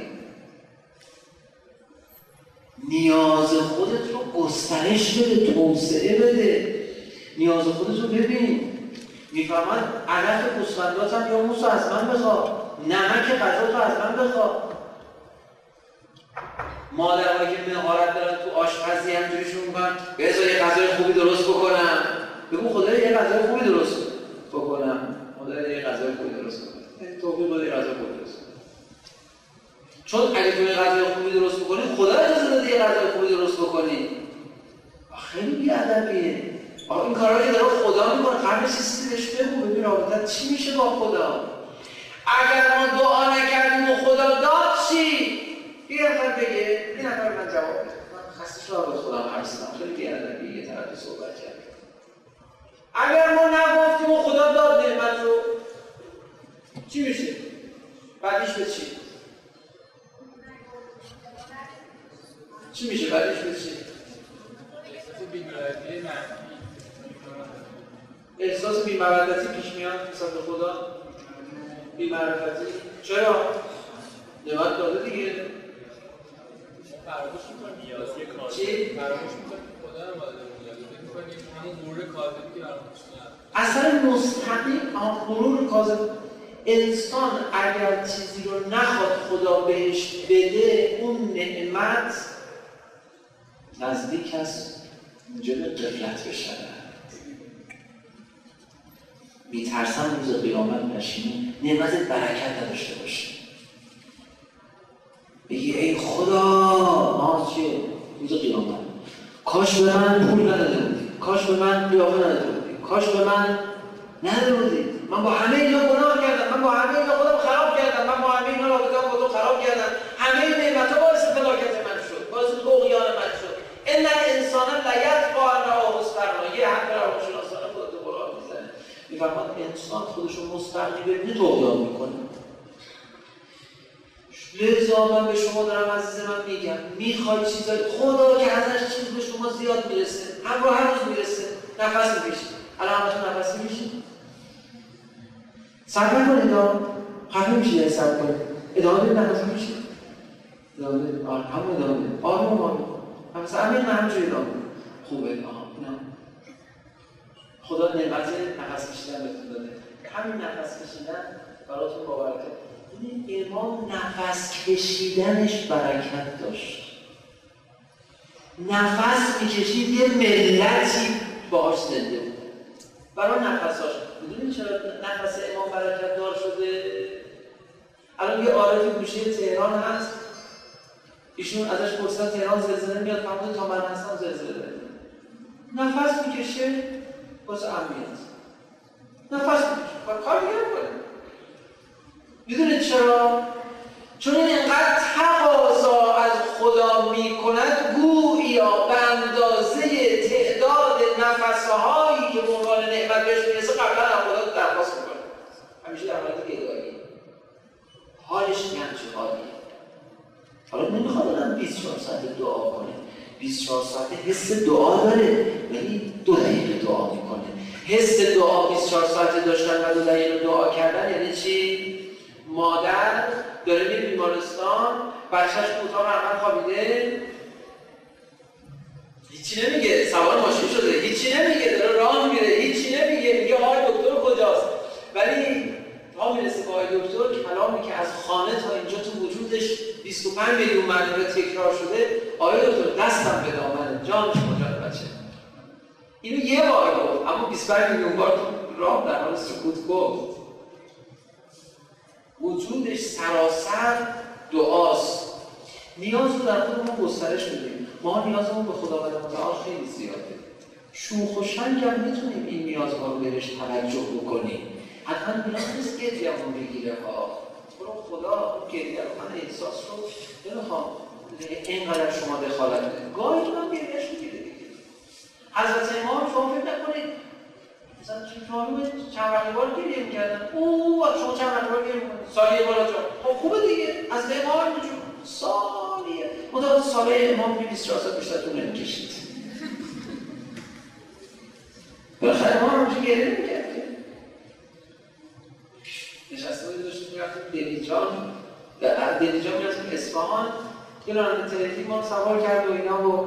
نیاز خودت رو گسترش بده، توسعه بده. نیاز خودت رو ببین. میفهمن علف گوسفنداتم یا موسو از من بخوا، نمک غذا تو از من بخوا. مادرهایی که مهارت دارن تو آشپزی همجوریشون میگن بذار یه غذای خوبی درست بکنم. بگو خدایا یه غذای خوبی درست بکنم. خدایا یه غذای خوبی درست بکنم. توفیق بده یه غذای خوبی درست بکنم. چون اگه تو یه غذای خوبی درست بکنی خدا اجازه داده یه غذای خوبی درست بکنی. خیلی بی‌ادبیه. آقا این کارهایی که داره خدا میکنه قبلش چیزی بهش بگو ببین رابطت چی میشه با خدا. اگر ما دعا نکردیم و خدا داد چی؟ یه نفر بگه، یه نفر من جواب بده. من خسته شدم با خودم حرف زدم. خیلی بی‌ادبی یه طرفی صحبت کردم. اگر ما نگفتیم و خدا داد نعمت رو چی میشه؟ بعدش به چی؟ چی میشه بعدش به چی؟ احساس بی‌مودتی پیش میاد نسبت به خدا. بی‌معرفتی. چرا؟ نعمت داده دیگه. فراموش می‌کنی نیاز یه کار. چی؟ فراموش می‌کنی خدا رو باید می‌کنی همون غرور کاذبی که فراموش می‌کنی. اصلا مستقیم غرور کاذب. انسان اگر چیزی رو نخواد خدا بهش بده اون نعمت نزدیک است موجب غفلت بشه. میترسم روز قیامت پشیمون نعمت برکت نداشته باشه. بگی ای خدا ناز چیه؟ روز قیامت کاش به من پول نداده بودی، کاش به من قیافه نداده بودی، کاش به من نداده بودی. من با همه اینا گناه کردم، من با همه اینا خودم خراب کردم، من با همه اینا رابطه‌ام با تو خراب کردم. همه این نعمت‌ها باعث فلاکت من شد، باعث طغیان من شد. ان الانسان لیطغى ان رآه استغنی. یه حرف روانشناسانه خودت رو قرآن میزنه. میفهمد انسان خودش رو مستغنی ببینه طغیان میکنه. لذا من به شما دارم عزیز من میگم میخوای چیزای خدا که ازش چیز به شما زیاد میرسه، همراه هر روز میرسه، نفس میکشید. الان همتون نفس میکشید؟ صبر نکنید، خفه میشید صبر کنید. ادامه بدید، نفس میشید. ادامه بدید. همون ادامه بدید. آروم. نفس عمیق همینجوری ادامه بدید. خوبه. اینا خدا نعمت نفس کشیدن بهتون داده. همین نفس کشیدن براتون با برکت. این امام نفس کشیدنش برکت داشت. نفس میکشید یه ملتی باهاش زنده بود. برای نفساش. میدونید چرا نفس امام برکت دار شده؟ الان یه عارفی گوشه تهران هست. ایشون ازش پرسیدن تهران زلزله میاد، فرمود تا من هستم زلزله. نفس میکشه واسه امنیت. نفس میکشه. کار دیگه نمی‌کنه. میدونید چرا؟ چون این اینقدر تقاضا از خدا میکند گویا به اندازه تعداد نفسهایی که به عنوان نعمت بهش میرسه قبلا از خدا درخواست میکنه. همیشه در حالت گدایی. حالش همچه حالیه. حالا نمیخواد آدم 24 ساعت دعا کنه. 24 ساعت حس دعا داره ولی 2 دقیقه دعا میکنه. حس دعا 24 ساعت داشتن و 2 دقیقه دعا کردن یعنی چی؟ مادر داره میره بیمارستان، بچه‌ش تو اتاق عمل خوابیده، هیچی نمیگه، سوار ماشین شده، هیچی نمیگه، داره راه میره، هیچی نمیگه، میگه آقای دکتر کجاست؟ ولی تا میرسه به آقای دکتر کلامی که از خانه تا اینجا تو وجودش 25 میلیون مرتبه تکرار شده، آقای دکتر دستم به دامنه، جان شما جان بچه. اینو یه بار گفت، اما 25 میلیون بار تو راه در حال سکوت گفت. وجودش سراسر دعاست. نیاز رو در خودمون گسترش میدیم. ما نیازمون به خداوند متعال خیلی زیاده. شوخ و شنگ هم میتونیم این نیازها رو بهش توجه بکنیم. حتما نیاز نیست گریه‌مون بگیره ها. برو خدا گریه رو من احساس رو نمیخوام اینقدر شما دخالت کنید. گاهی تو هم گریهش میگیره دیگه. حضرت امام شما فکر نکنید مثلا چند وقتی بار گریه میکردن شما چند وقتی بار گریه میکنید سالیه بار جا خب خوبه دیگه از امام نجور سالیه مداد سالیه امام 24 سال بیشتر طول نمیکشید بالاخره امام همچون گریه نمیکرد نشسته بودی داشتیم میرفتیم دلیجان میرفتیم اصفهان یه راننده ما سوار کرد و اینا و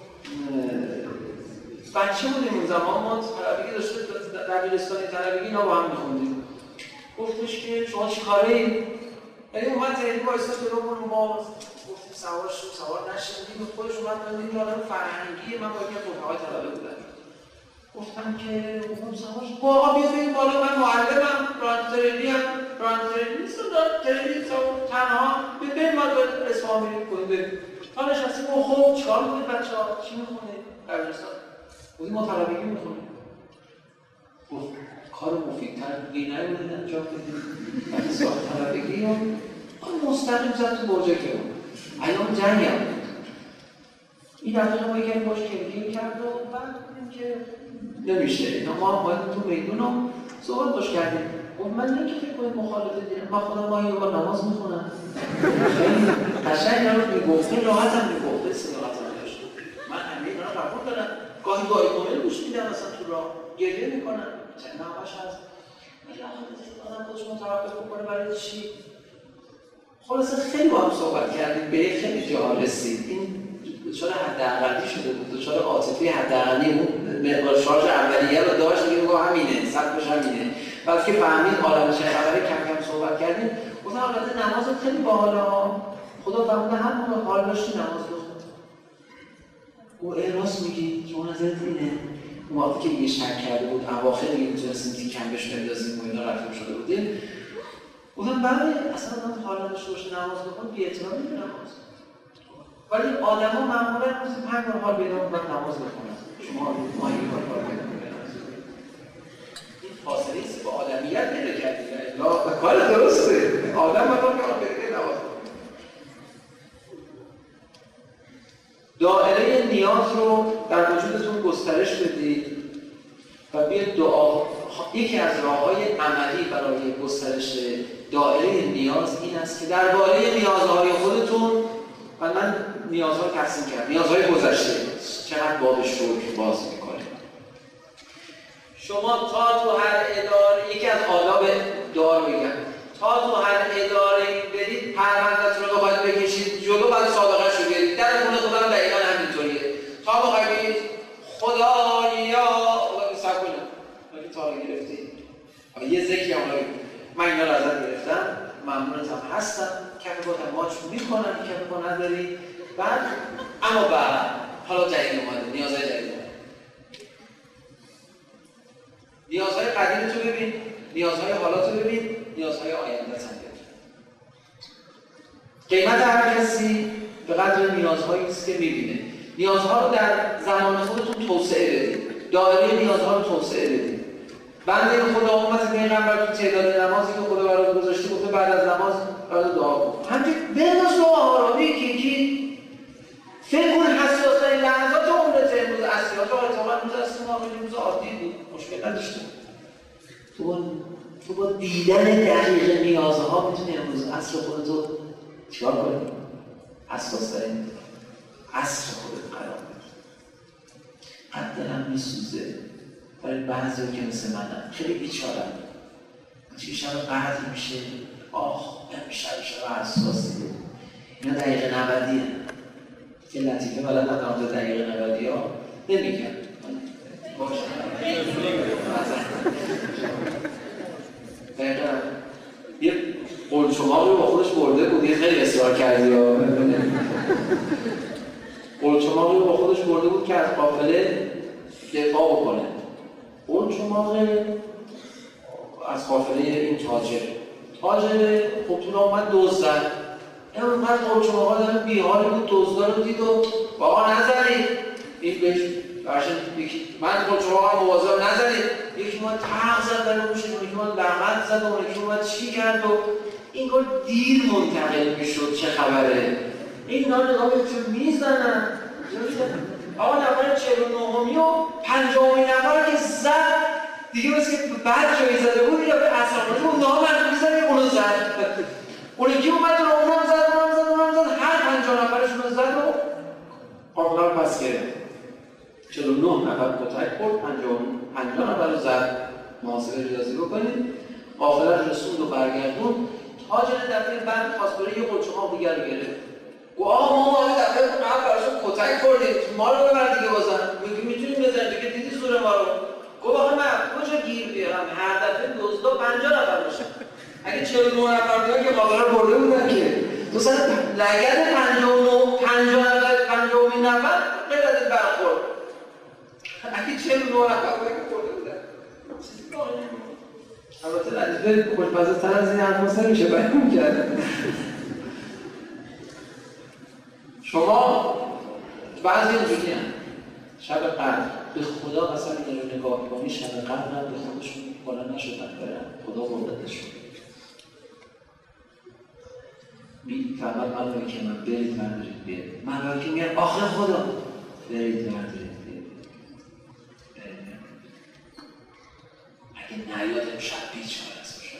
بچه بودیم اون زمان ما طلبگی داشته دبیرستانی طلبگی اینا با هم میخوندیم گفتش که شما چی کاره اید؟ یعنی اومد تهیدی با ایستا جلومون ما گفتیم سوار شد سوار نشدیم و خودش اومد من این آدم فرهنگیه من با یکی از رفقای طلبه بودم گفتم که اون سوار شد با آقا بیاد بگیم بالا من معلمم راننده‌ترینی نیستم ترینی تنها بریم ما باید اصفهان بریم کنیم بریم تا نشستیم و خب چیکار میکنید بچه ها؟ چی میخونید؟ دبیرستان بودیم ما طلبگی میخونیم گفت کار مفیدتر دیگه نبودید انجام بدید وقتی سال طلبگی رو مستقیم زد تو برجه که ایام جنگ هم بود این دفعه ما یکی باش کلگیر کرد و بعد دیدیم که نمیشه اینا ما هم باید تو میدون رو صحبت باش کردیم گفت من نمی که فکر کنید مخالفه دیدم من خودم ما یه بار نماز میخونم خیلی قشنگ رو میگفته راحت هم میگفته صداقت هم داشت من همه اینا رو قبول دارم گاهی کامل گوش میدم اصلا تو راه گریه میکنم چند همش هست ولی آدم خودش متوقف بکنه برای چی؟ خلاصه خیلی با هم صحبت کردیم به خیلی جاها رسید این دچار حداقلی شده بود دچار عاطفی حداقلی اون مقدار شارژ اولیه رو داشت دیگه میگه همینه سطحش همینه بعد که فهمید عالم چه خبره کم کم صحبت کردیم گفتم البته نمازت خیلی باحاله خدا فهمیده همون حال داشتی نماز بخون او راست میگی شما نظرت اینه اون وقتی که دیگه شک کرده بود اواخر دیگه میتونستیم تیکم بهش بندازیم و اینا رفتیم شده بودیم گفتم بله اصلا آدم حال نداشته باشه نماز بخون بی‌احترامی به نماز ولی آدما معمولا روزی 5 بار حال پیدا می‌کنن نماز بخونن شما ماهی حال پیدا می‌کنید این فاصله است با آدمیت پیدا کردید الا کار درسته آدم باید حال پیدا نماز دائره نیاز رو در وجودتون گسترش بدید و بیاید دعا یکی از راه‌های عملی برای گسترش دائره نیاز این است که درباره نیازهای خودتون و من نیازها رو تقسیم کردم نیازهای گذشته چقدر باب شکر باز میکنه شما تا تو هر اداره یکی از آداب دعا تو هر اداره‌ای برید پرونده‌تون رو بخواید بکشید جلو، باید سابقه‌اش رو بیارید. در خونه خودم دقیقاً همینطوریه. تا بخواید بگید خدایا صبر کنید ولی تا رو گرفتید یه ذکری هم من اینا رو ازت گرفتم، ممنونتم هستم، کف با ماچ میکنم، کف با نداری. بعد اما بعد حالا جدید اومده، نیازهای جدید اومده. نیازهای قدیم تو ببین، نیازهای حالا تو ببین، نیازهای آینده هم ببین. قیمت هر کسی به قدر نیازهایی است که میبینه. نیازها رو در زمان خودتون توسعه بدید. دایره نیازها رو توسعه بدید. بنده خدا امت پیغمبر تو تعداد نمازی که خدا برات گذاشته گفته بعد از نماز برات دعا کن. همین بناس دعا آرامی که فکر کن حساس‌ترین لحظات عمرت امروز اسیات رو اتفاقا روز اسیات روز عادی بود، مشکل نداشته. تو با دیدن دقیق نیازها میتونی امروز عصر خودتو چیکار کنی؟ حساس‌ترین عصر خودت قرار بدی. قد دلم میسوزه برای بعضی که مثل منم خیلی بیچارم، چه شب قهر میشه، نمیشه حساسی بود. اینا دقیقه 90 یه لطیفه بلد ندارم تا دقیقه 90 ها نمیگم باشه دقیقه یه قلچماقی رو با خودش برده بود، یه خیلی اصرار کردی ها قلچماقی رو با خودش برده بود که از قافله دفاع بکنه. قلچماق از قافله این تاجر خب تو اومد دزد زد. این اومد قلچماقا داره بیحالی بود، دزدا رو دید و بابا نزنید این بهش برشن من قلچماقا مواظب نزنید. یکی اومد تق زد در روش، یکی اومد لعنت زد و یکی اومد چی کرد و این کار دیر منتقل میشد چه خبره. این نار نگاه چون میزنن آقا نفر 49می و 50می نفر که زد دیگه بس که بعد جایی زده بود یا به اصرافاتی اون نام رو میزنه اونو زد. اون یکی اومد رو اونم زد هر 50 نفرشون رو زد و قافله رو پس کرد. 49 نفر کتک خورد، 50 نفر رو زد. محاسبه ریاضی بکنید. قافله رو رسوند و برگردون. تاجر دفعه بعد خواست بره یه قلچماق دیگر رو گرفت. گفت آقا ما دفعه قبل براشون کتک خوردیم، ما رو ببر دیگه بازم میتونیم بزنیم دیگه، دیدی زور ما رو. گفت آخه من کجا گیر بیارم، هر دفعه دزدا 50 نفر باشن، اگه 49 نفر بودن که قافله رو برده بودن که تو سر لگد 50 نفر قدرت برخورد. اگه 49 نفر بودن که برده بودن البته لطیفه خوشمزه تر از این حرف میشه بیان کرد. شما بعضی اینجوری هم شب قدر به خدا قسم می‌خورن نگاه کنی شب قدر به خودشون بالا نشدن برن خدا بردتشون. فقط ملائکه من برید بردارید بیارید. ملائکه میگن آخه خدا برید بردارید بیارید. اگه نیاد امشب بیچاره است باشه.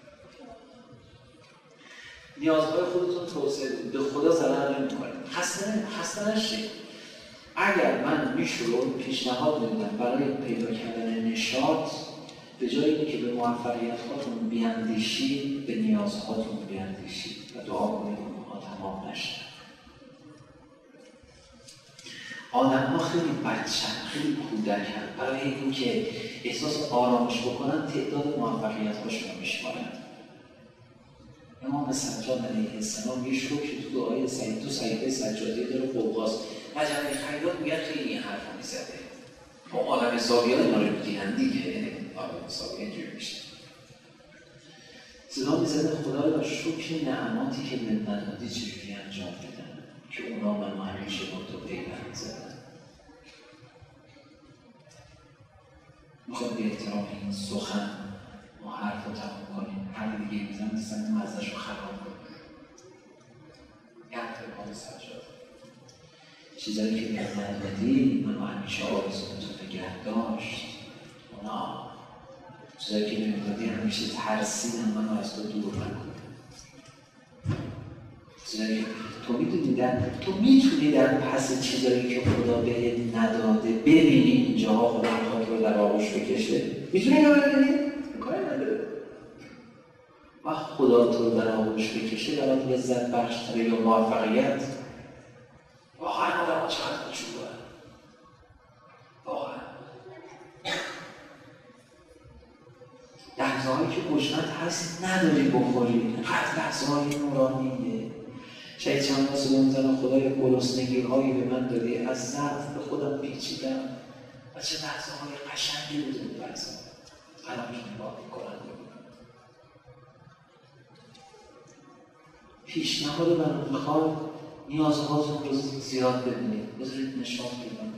نیازهای خودتون توسعه بدید. به خدا ضرر نمی‌کنید. خسته نشید. اگر من میشورم پیشنهاد میدم برای پیدا کردن نشاط به جای اینکه به موفقیت‌هاتون بیاندیشید به نیازهاتون بیاندیشید و دعا کنید که اونها تمام نشن. آدم‌ها خیلی بچه‌ن، خیلی کودکن، برای اینکه احساس آرامش بکنن تعداد موفقیت‌هاشون رو میشمارن. امام سجاد علیه السلام یه شکری تو دعای سعید تو صحیفه سجادی داره قوقاست. مجمع خیرات میگن خیلی این حرف رو میزده. ما عالم حسابی ها اینا رو میدینن دیگه، عالم حسابی اینجوری میشه. صدا میزده خدا رو با شکر نعماتی که من ندادی چجوری انجام بدن که اونا من همیشه با تو پیوند زدن. میخواد به احترام این سخن ما حرف رو تمام کنیم، هر دیگه میزن میزن مزدش رو خراب کنیم. امام سجاد چیزایی که من ندادی من همیشه آرزوم تو نگه داشت. اونا چیزایی که نمیدادی همیشه ترسیدن منو از تو دور نکنه. چیزایی که تو میتونی در پس چیزایی که خدا بهت نداده ببینی اینجاها خدا میخواد رو در آغوش بکشه. میتونی اینو ببینی؟ کاری نداره. و خدا تو رو در آغوش بکشه برات لذت بخش‌تره یا موفقیت؟ واقعا آدم ها چقدر کوچولوئه، واقعا لحظه هایی که گشنت هست نداری بخوری، قد لحظه های نورانیه. شاید چند واسه میزنه خدای گرسنگی هایی به من دادی، از ضعف به خودم پیچیدم و چه لحظه های قشنگی بوده بود برزم الان که نگاه میکنم ببینم. پیشنهاد من میخواد نیازهاتون رو زیاد ببینید، بذارید نشان بدم.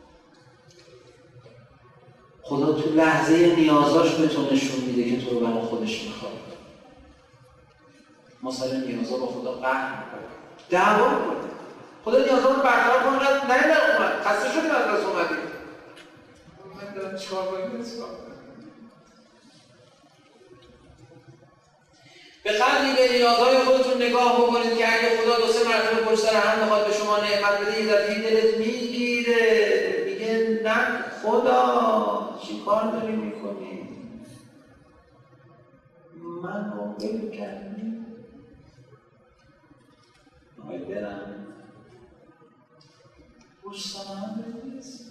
خدا تو لحظه نیازاش به تو نشون میده که تو رو برای خودش میخواد. مثلا نیازها با خدا قهر میکنه، دعوا میکنه. خدا نیازها رو برقرار کنه، نه اومد خسته شدیم از دست اومدیم، من دارم چیکار کنیم؟ به قدری به نیازهای خودتون نگاه بکنید که اگه خدا 2-3 مرتبه پشت سر هم بخواد به شما نعمت بده، یه دفعه دلت میگیره، میگه نه خدا چی کار داری میکنی؟ من رو بلو کردی؟ نمایی برم پشت سر هم بکنیست؟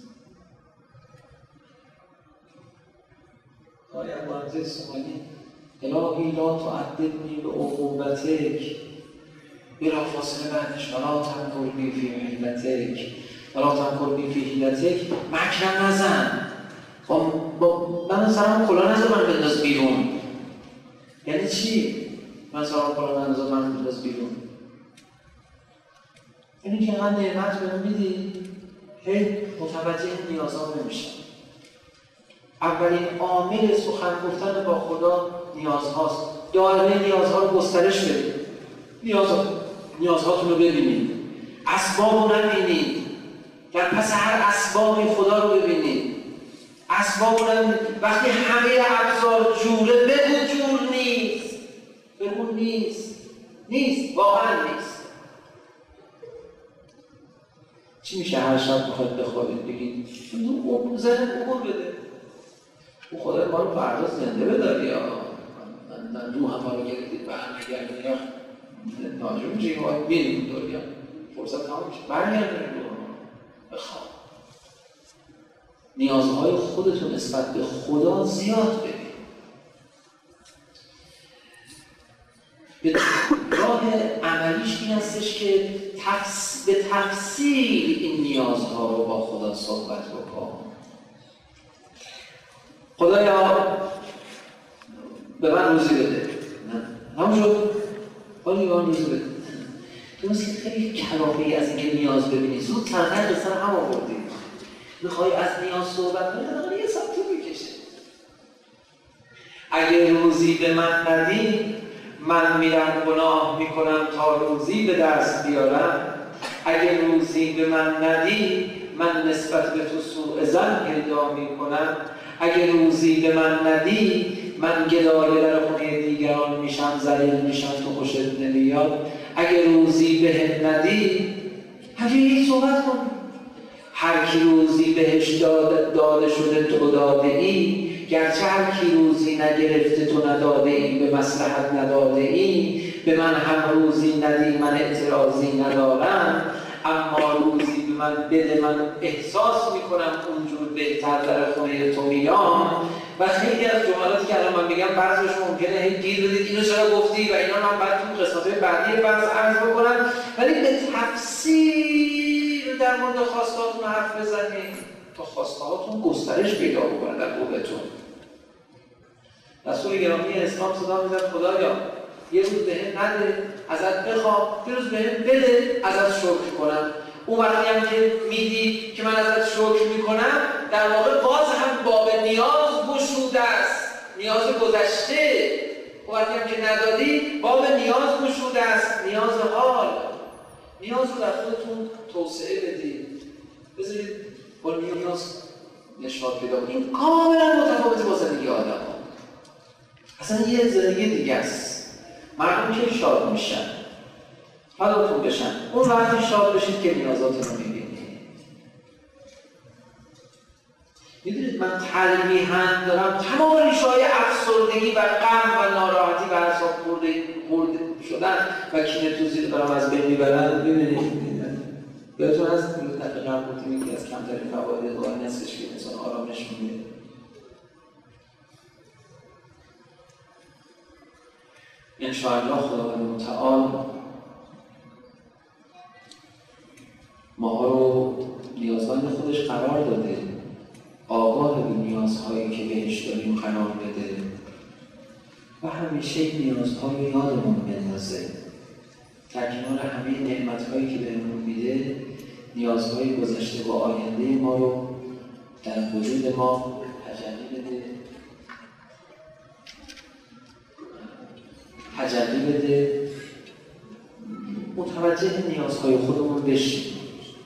آیا بانزه سومالی الهی لا تعددنی به عقوبتک بلا فاصله بعدش ولا تمکرنی فی حیلتک ولا تمکرنی فی حیلتک مکرم نزن، من سرم کلا نزد من بنداز بیرون. یعنی چی؟ من سرم کلا نزد من بنداز بیرون، یعنی که اینقدر نعمت بهم میدی هی متوجه نیازام نمیشم. اولین عامل سخن گفتن با خدا نیازهاست. دائره نیازها رو گسترش بدید. نیازهاتون رو ببینید، اسباب رو نبینید، در پس هر اسبابی خدا رو ببینید. اسباب رو نبینید. وقتی همه ابزار جوره، بگو جور نیست، بگو نیست، واقعا نیست. چی میشه هر شب بخواید بخوابید بگید زنه بگو بده او خدای ما رو فردا زنده بداری یا من روح ما رو گردید برمیگردید یا ناجور میشه که باید بیریم داریم فرصت تمام میشه برمیگردید روح ما بخواب. نیازهای خودتون نسبت به خدا زیاد بدید. به راه عملیش این هستش که به تفصیل این نیازها رو با خدا صحبت بکن. خدایا به من روزی بده. همون شد. حالی به من روزی بده. تو مثل خیلی کلافه‌ای از اینکه نیاز ببینی. زود تنظر به سر هم آوردی. میخوای از نیاز صحبت کنی، دقیقا یه ساعت تو بکشه. اگه روزی به من ندی، من میرم گناه میکنم تا روزی به دست بیارم. اگه روزی به من ندی، من نسبت به تو سوء ظن پیدا میکنم. اگه روزی به من ندی، من گدای در خونه دیگران میشم، ذلیل میشم، تو خوشت نمیاد. اگه روزی به هم ندی، همین صحبت کن. هر کی روزی بهش داده شده تو داده ای، گرچه هر کی روزی نگرفته تو نداده ای، به مصلحت نداده ای. به من هم روزی ندی، من اعتراضی ندارم، اما روزی به من بده، من احساس میکنم اونجور بهتر در خونه تو میام. و خیلی از جملاتی که الان من میگم بعضیش ممکنه هی گیر بدید اینو چرا گفتی و اینا من بعد تو قسمت‌های بعدی بحث عرض بکنم، ولی به تفصیل در مورد خواستهاتون حرف بزنید تا خواستهاتون گسترش پیدا بکنه در قلوبتون. رسول گرامی اسلام صدا میزد خدایا یه روز بهم نده ازت بخوام، یه روز بهم بده ازت شکر کنم. اون وقتی هم که میدی که من ازت شکر میکنم، در واقع باز هم باب نیاز گشوده است، نیاز گذشته. اون وقتی هم که ندادی باب نیاز گشوده است، نیاز حال. نیاز رو در خودتون توسعه بدید، بذارید با نیاز نشاط پیدا کنید. این کاملا متفاوته با زندگی آدم ها. اصلا یه زندگی دیگه است. مردم که شاد میشن، حالتون بشن، اون وقتی شاد بشید که نیازاتون رو میبینید. میدونید من تلمیحاً دارم تمام ریشه‌های افسردگی و غم و ناراحتی و اعصاب خورده شدن و کینه‌توزی دارم از بین میبرم. میبینید یادتون هست که دفعه قبل گفتیم یکی از کمترین فواید دعای نصفش که انسان آرامش میده. انشاءالله خداوند متعال ماها رو نیازمند خودش قرار داده، آگاه به نیازهایی که بهش داریم قرار بده و همیشه نیازهای یادمون بندازه. در کنار همه نعمت‌هایی که بهمون میده، نیازهای گذشته و آینده ما رو در وجود ما تجلی بده، متوجه نیازهای خودمون بشیم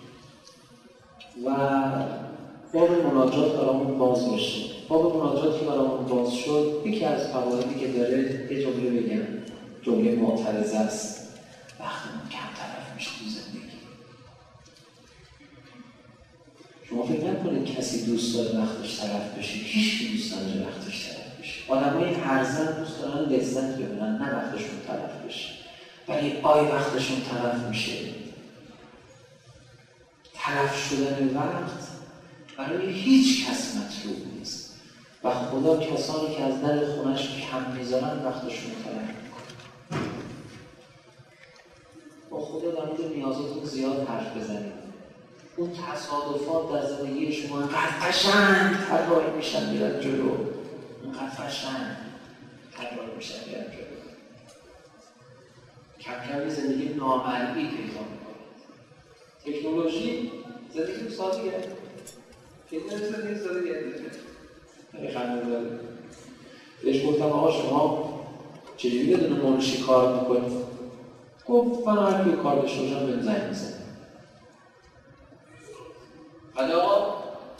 و باب مناجات برامون باز بشه. باب مناجات که برامون باز شد، یکی از فوایدی که داره یه جمله بگم، جمله معترضه است: وقتمون کم طرف میشه تو زندگی. شما فکر نکنید کسی دوست داره وقتش طرف بشه، هیچ کی دوست نداره وقتش طرف بشه. آدمای هرزن دوست دارن لذت ببرن، نه وقتشون طرف بشه. ولی وقتشون طرف میشه. طرف شدن وقت برای هیچ کس مطلوب نیست و خدا کسانی که از در خونش کم میذارن وقتشون طرف میکنه. با خدا در مورد نیازاتون زیاد حرف بزنید. اون تصادفات در زندگی شما انقدر قشنگ طراحی میشن میرن جلو، انقدر قشنگ طراحی میشن میرن جلو. کم کم زندگی نامرئی پیدا میکنه. تکنولوژی زندگی رو ساده گرفت. زندگی ساده گرفت. خیلی خنده داره. بهش گفتم آقا شما چجوری بدون منشی کار میکنید؟ گفت من هر کی کار داشته باشم بهم زنگ میزنه. بعد آقا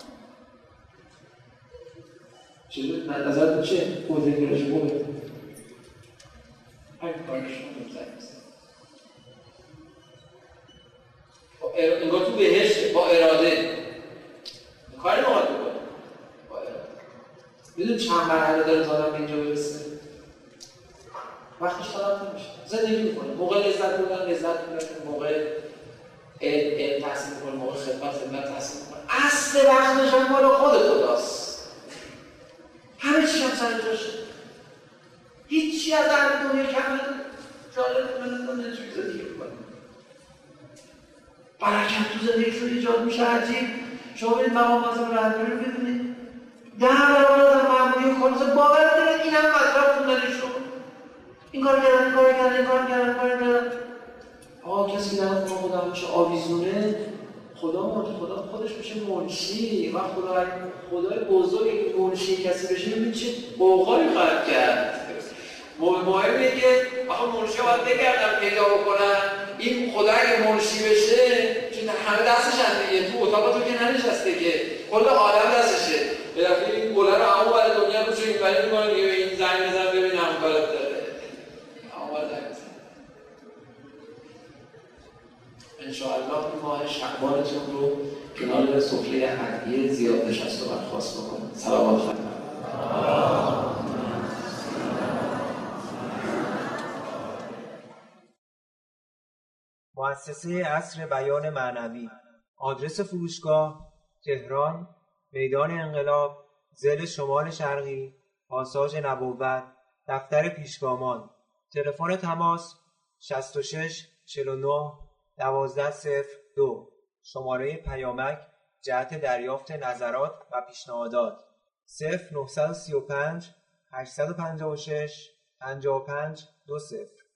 چجوری نظرتون چیه؟ گفت زندگیش خوبه. هر کی کار داشته بهم زنگ میزنه. انگار تو بهشت با اراده کاری نماد بکنه. با اراده میدون چند مرحله داره تا آدم به اینجا برسه؟ وقتش طرف نمیشه، زندگی میکنه، موقع لذت بردن لذت میبره، موقع علم تحصیل میکنه، موقع خدمت تحصیل میکنه. اصل وقتش هم مال خود خداست. همه چیش هم سر جاشه. هیچی از اهل دنیا کم نداره. جالب من نمیتونی زندگی میکنه. برکت تو زندگیشون ایجاد میشه. عجیب. شما برید مقام معظم رهبری رو ببینید، 10 برابر آدم معمولی و کارمزد باور دارید این هم مطرح خوندنشون. این کار کردن. آقا کسی که در خونه خدا میشه آویزونه، خدا خودش میشه منشی و خدای بزرگی که منشی کسی بشه ببینید چه بوقایی خواهد کرد. مهمه که آقا منشی باید بگردن پیدا بکنن. این خدا اگه منشی بشه، چون همه دستش هم دیگه، تو اتاق تو که ننشسته که کل عالم دستشه. به دفعه این گله رو همون برای دنیا رو چون این بری میکنه دیگه، به این زنگ بزن ببین همون کارت داره. همون باید زنگ بزن. انشاءالله این ماه شعبانتون رو کنار سفره هدیه زیاد نشست و برخواست بکنید. صلوات خدمت. مؤسسه عصر بیان معنوی. آدرس فروشگاه: تهران، میدان انقلاب، ضلع شمال شرقی، پاساژ نبوت، دفتر پیشگامان. تلفن تماس 66 49 1202. شماره پیامک جهت دریافت نظرات و پیشنهادات 0935 856 55 20.